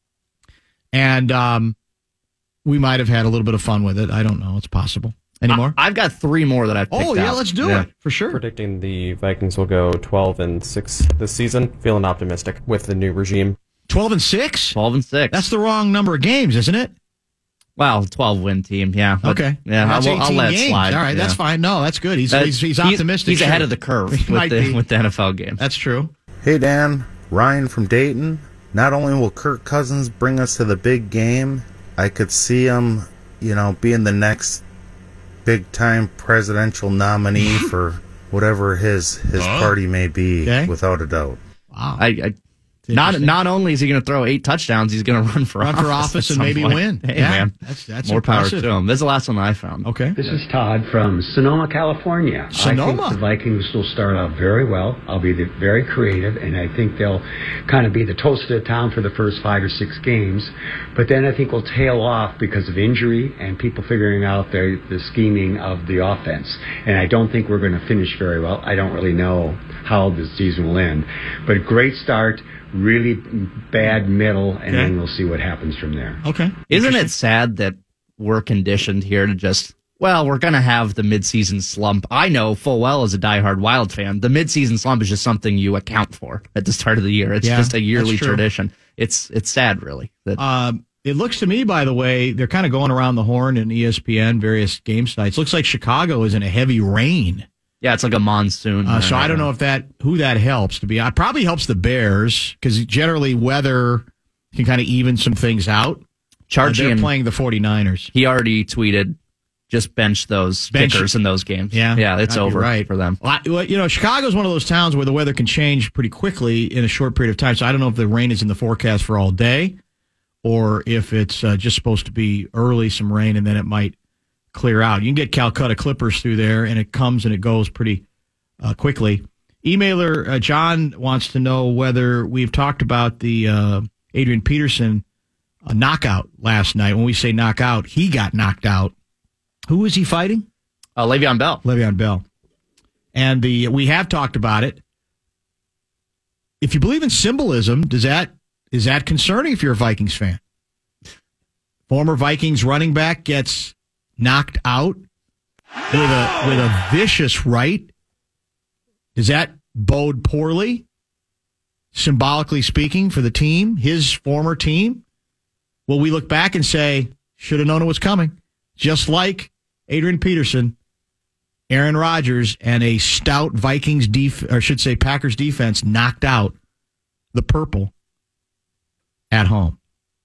And um, we might have had a little bit of fun with it. I don't know. It's possible. Any more? I, I've got three more that I've picked Oh, yeah, out. let's do Yeah. it, for sure. Predicting the Vikings will go twelve and six this season. Feeling optimistic with the new regime. twelve and six? twelve and six. That's the wrong number of games, isn't it? Well, twelve win team, yeah. But- Okay. Yeah, That's I'll, I'll eighteen let it games. slide. All right, yeah. that's fine. No, that's good. He's That- he's, he's optimistic. He's sure. ahead of the curve He with might the, be. with the N F L games. That's true. Hey, Dan. Ryan from Dayton. Not only will Kirk Cousins bring us to the big game, I could see him, you know, being the next big-time presidential nominee for whatever his his Huh? party may be, Okay. without a doubt. Wow. I, I Not not only is he going to throw eight touchdowns, he's going to run for Run office for office at and some maybe point. win. Hey, Yeah, man. that's- that's More impressive. power to him. This is the last one I found. Okay. This is Todd from Sonoma, California. Sonoma. I think the Vikings will start out very well. I'll be the, very creative, and I think they'll kind of be the toast of the town for the first five or six games. But then I think we'll tail off because of injury and people figuring out the, the scheming of the offense. And I don't think we're going to finish very well. I don't really know how the season will end. But a great start, really bad middle, and Okay. then we'll see what happens from there. Okay. Isn't it sad that we're conditioned here to just, well, we're going to have the midseason slump? I know full well as a diehard Wild fan, the midseason slump is just something you account for at the start of the year. It's Yeah, just a yearly that's true. tradition. It's it's sad, really. That Um, it looks to me, by the way, they're kind of going around the horn in E S P N, various game sites. Looks like Chicago is in a heavy rain. Yeah, it's like a monsoon. Uh, so I don't know if that who that helps to be. It probably helps the Bears because generally weather can kind of even some things out. Charging Uh, they're and- playing the 49ers. He already tweeted, just bench those Bench- kickers in those games. Yeah, yeah, it's you're over right. for them. Well, I- well, you know, Chicago's one of those towns where the weather can change pretty quickly in a short period of time. So I don't know if the rain is in the forecast for all day or if it's uh, just supposed to be early, some rain, and then it might clear out. You can get Calcutta Clippers through there, and it comes and it goes pretty uh, quickly. Emailer uh, John wants to know whether we've talked about the uh, Adrian Peterson uh, knockout last night. When we say knockout, he got knocked out. Who was he fighting? Uh, Le'Veon Bell. Le'Veon Bell. And the we have talked about it. If you believe in symbolism, does that is that concerning if you're a Vikings fan? Former Vikings running back gets knocked out with a with a vicious right. Does that bode poorly, symbolically speaking, for the team, his former team? Will we look back and say, should have known it was coming? Just like Adrian Peterson, Aaron Rodgers, and a stout Vikings def or I should say Packers defense knocked out the purple at home.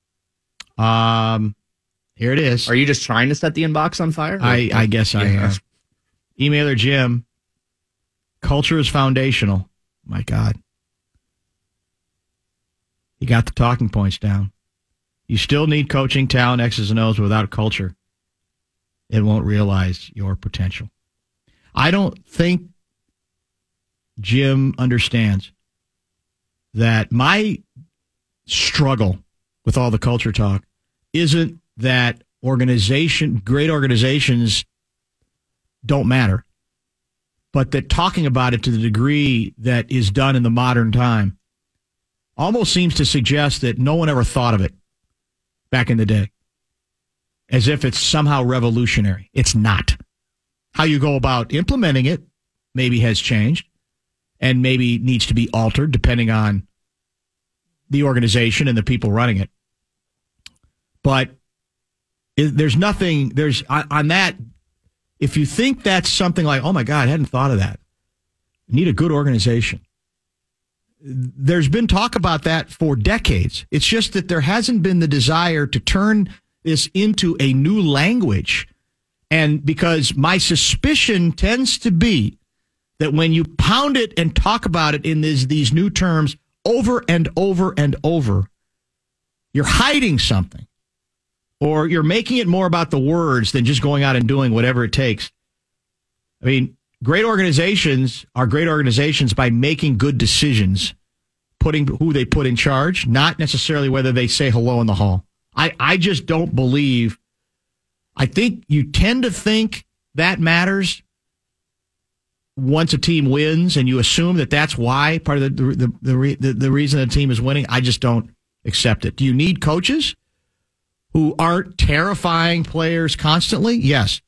Um, here it is. Are you just trying to set the inbox on fire? I, I guess I Yeah. am. Emailer Jim, culture is foundational. My God. You got the talking points down. You still need coaching, talent, X's and O's. Without culture, it won't realize your potential. I don't think Jim understands that my struggle with all the culture talk isn't that organization, great organizations don't matter, but that talking about it to the degree that is done in the modern time almost seems to suggest that no one ever thought of it back in the day, as if it's somehow revolutionary. It's not. How you go about implementing it maybe has changed and maybe needs to be altered depending on the organization and the people running it. But it, there's nothing, there's on, on that, if you think that's something like, oh my God, I hadn't thought of that. You need a good organization. There's been talk about that for decades. It's just that there hasn't been the desire to turn this into a new language. And because my suspicion tends to be that when you pound it and talk about it in these, these new terms over and over and over, you're hiding something. Or you're making it more about the words than just going out and doing whatever it takes. I mean, great organizations are great organizations by making good decisions, putting who they put in charge, not necessarily whether they say hello in the hall. I, I just don't believe. I think you tend to think that matters once a team wins, and you assume that that's why part of the the the, the, the reason the team is winning. I just don't accept it. Do you need coaches who aren't terrifying players constantly? Yes.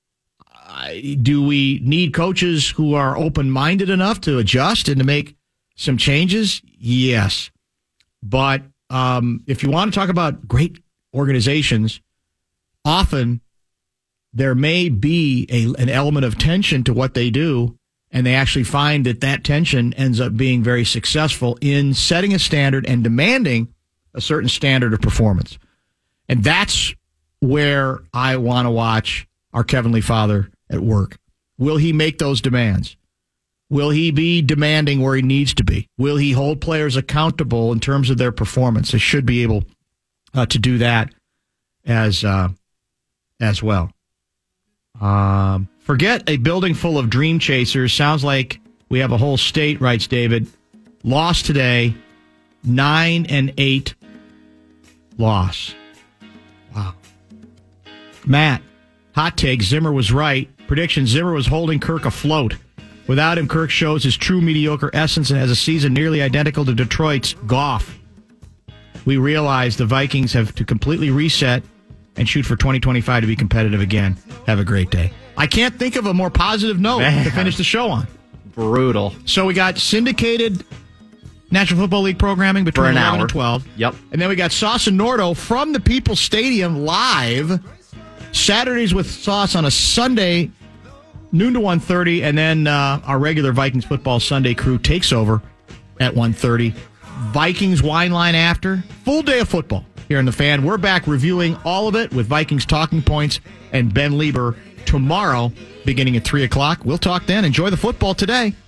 I, do we need coaches who are open-minded enough to adjust and to make some changes? Yes. But um, if you want to talk about great organizations, often there may be a, an element of tension to what they do, and they actually find that that tension ends up being very successful in setting a standard and demanding a certain standard of performance. And that's where I want to watch our Heavenly Father at work. Will he make those demands? Will he be demanding where he needs to be? Will he hold players accountable in terms of their performance? They should be able uh, to do that as uh, as well. Um, forget a building full of dream chasers. Sounds like we have a whole state, writes David. Lost today, nine and eight loss. Wow. Matt, hot take, Zimmer was right. Prediction, Zimmer was holding Kirk afloat. Without him, Kirk shows his true mediocre essence and has a season nearly identical to Detroit's. Goff. We realize the Vikings have to completely reset and shoot for twenty twenty-five to be competitive again. Have a great day. I can't think of a more positive note Man. to finish the show on. Brutal. So we got syndicated National Football League programming between an eleven hour. and twelve. Yep. And then we got Sauce and Nordo from the People's Stadium live. Saturdays with Sauce on a Sunday, noon to one thirty, and then uh, our regular Vikings Football Sunday crew takes over at one thirty. Vikings wine line after. Full day of football here in the Fan. We're back reviewing all of it with Vikings Talking Points and Ben Lieber tomorrow beginning at three o'clock. We'll talk then. Enjoy the football today.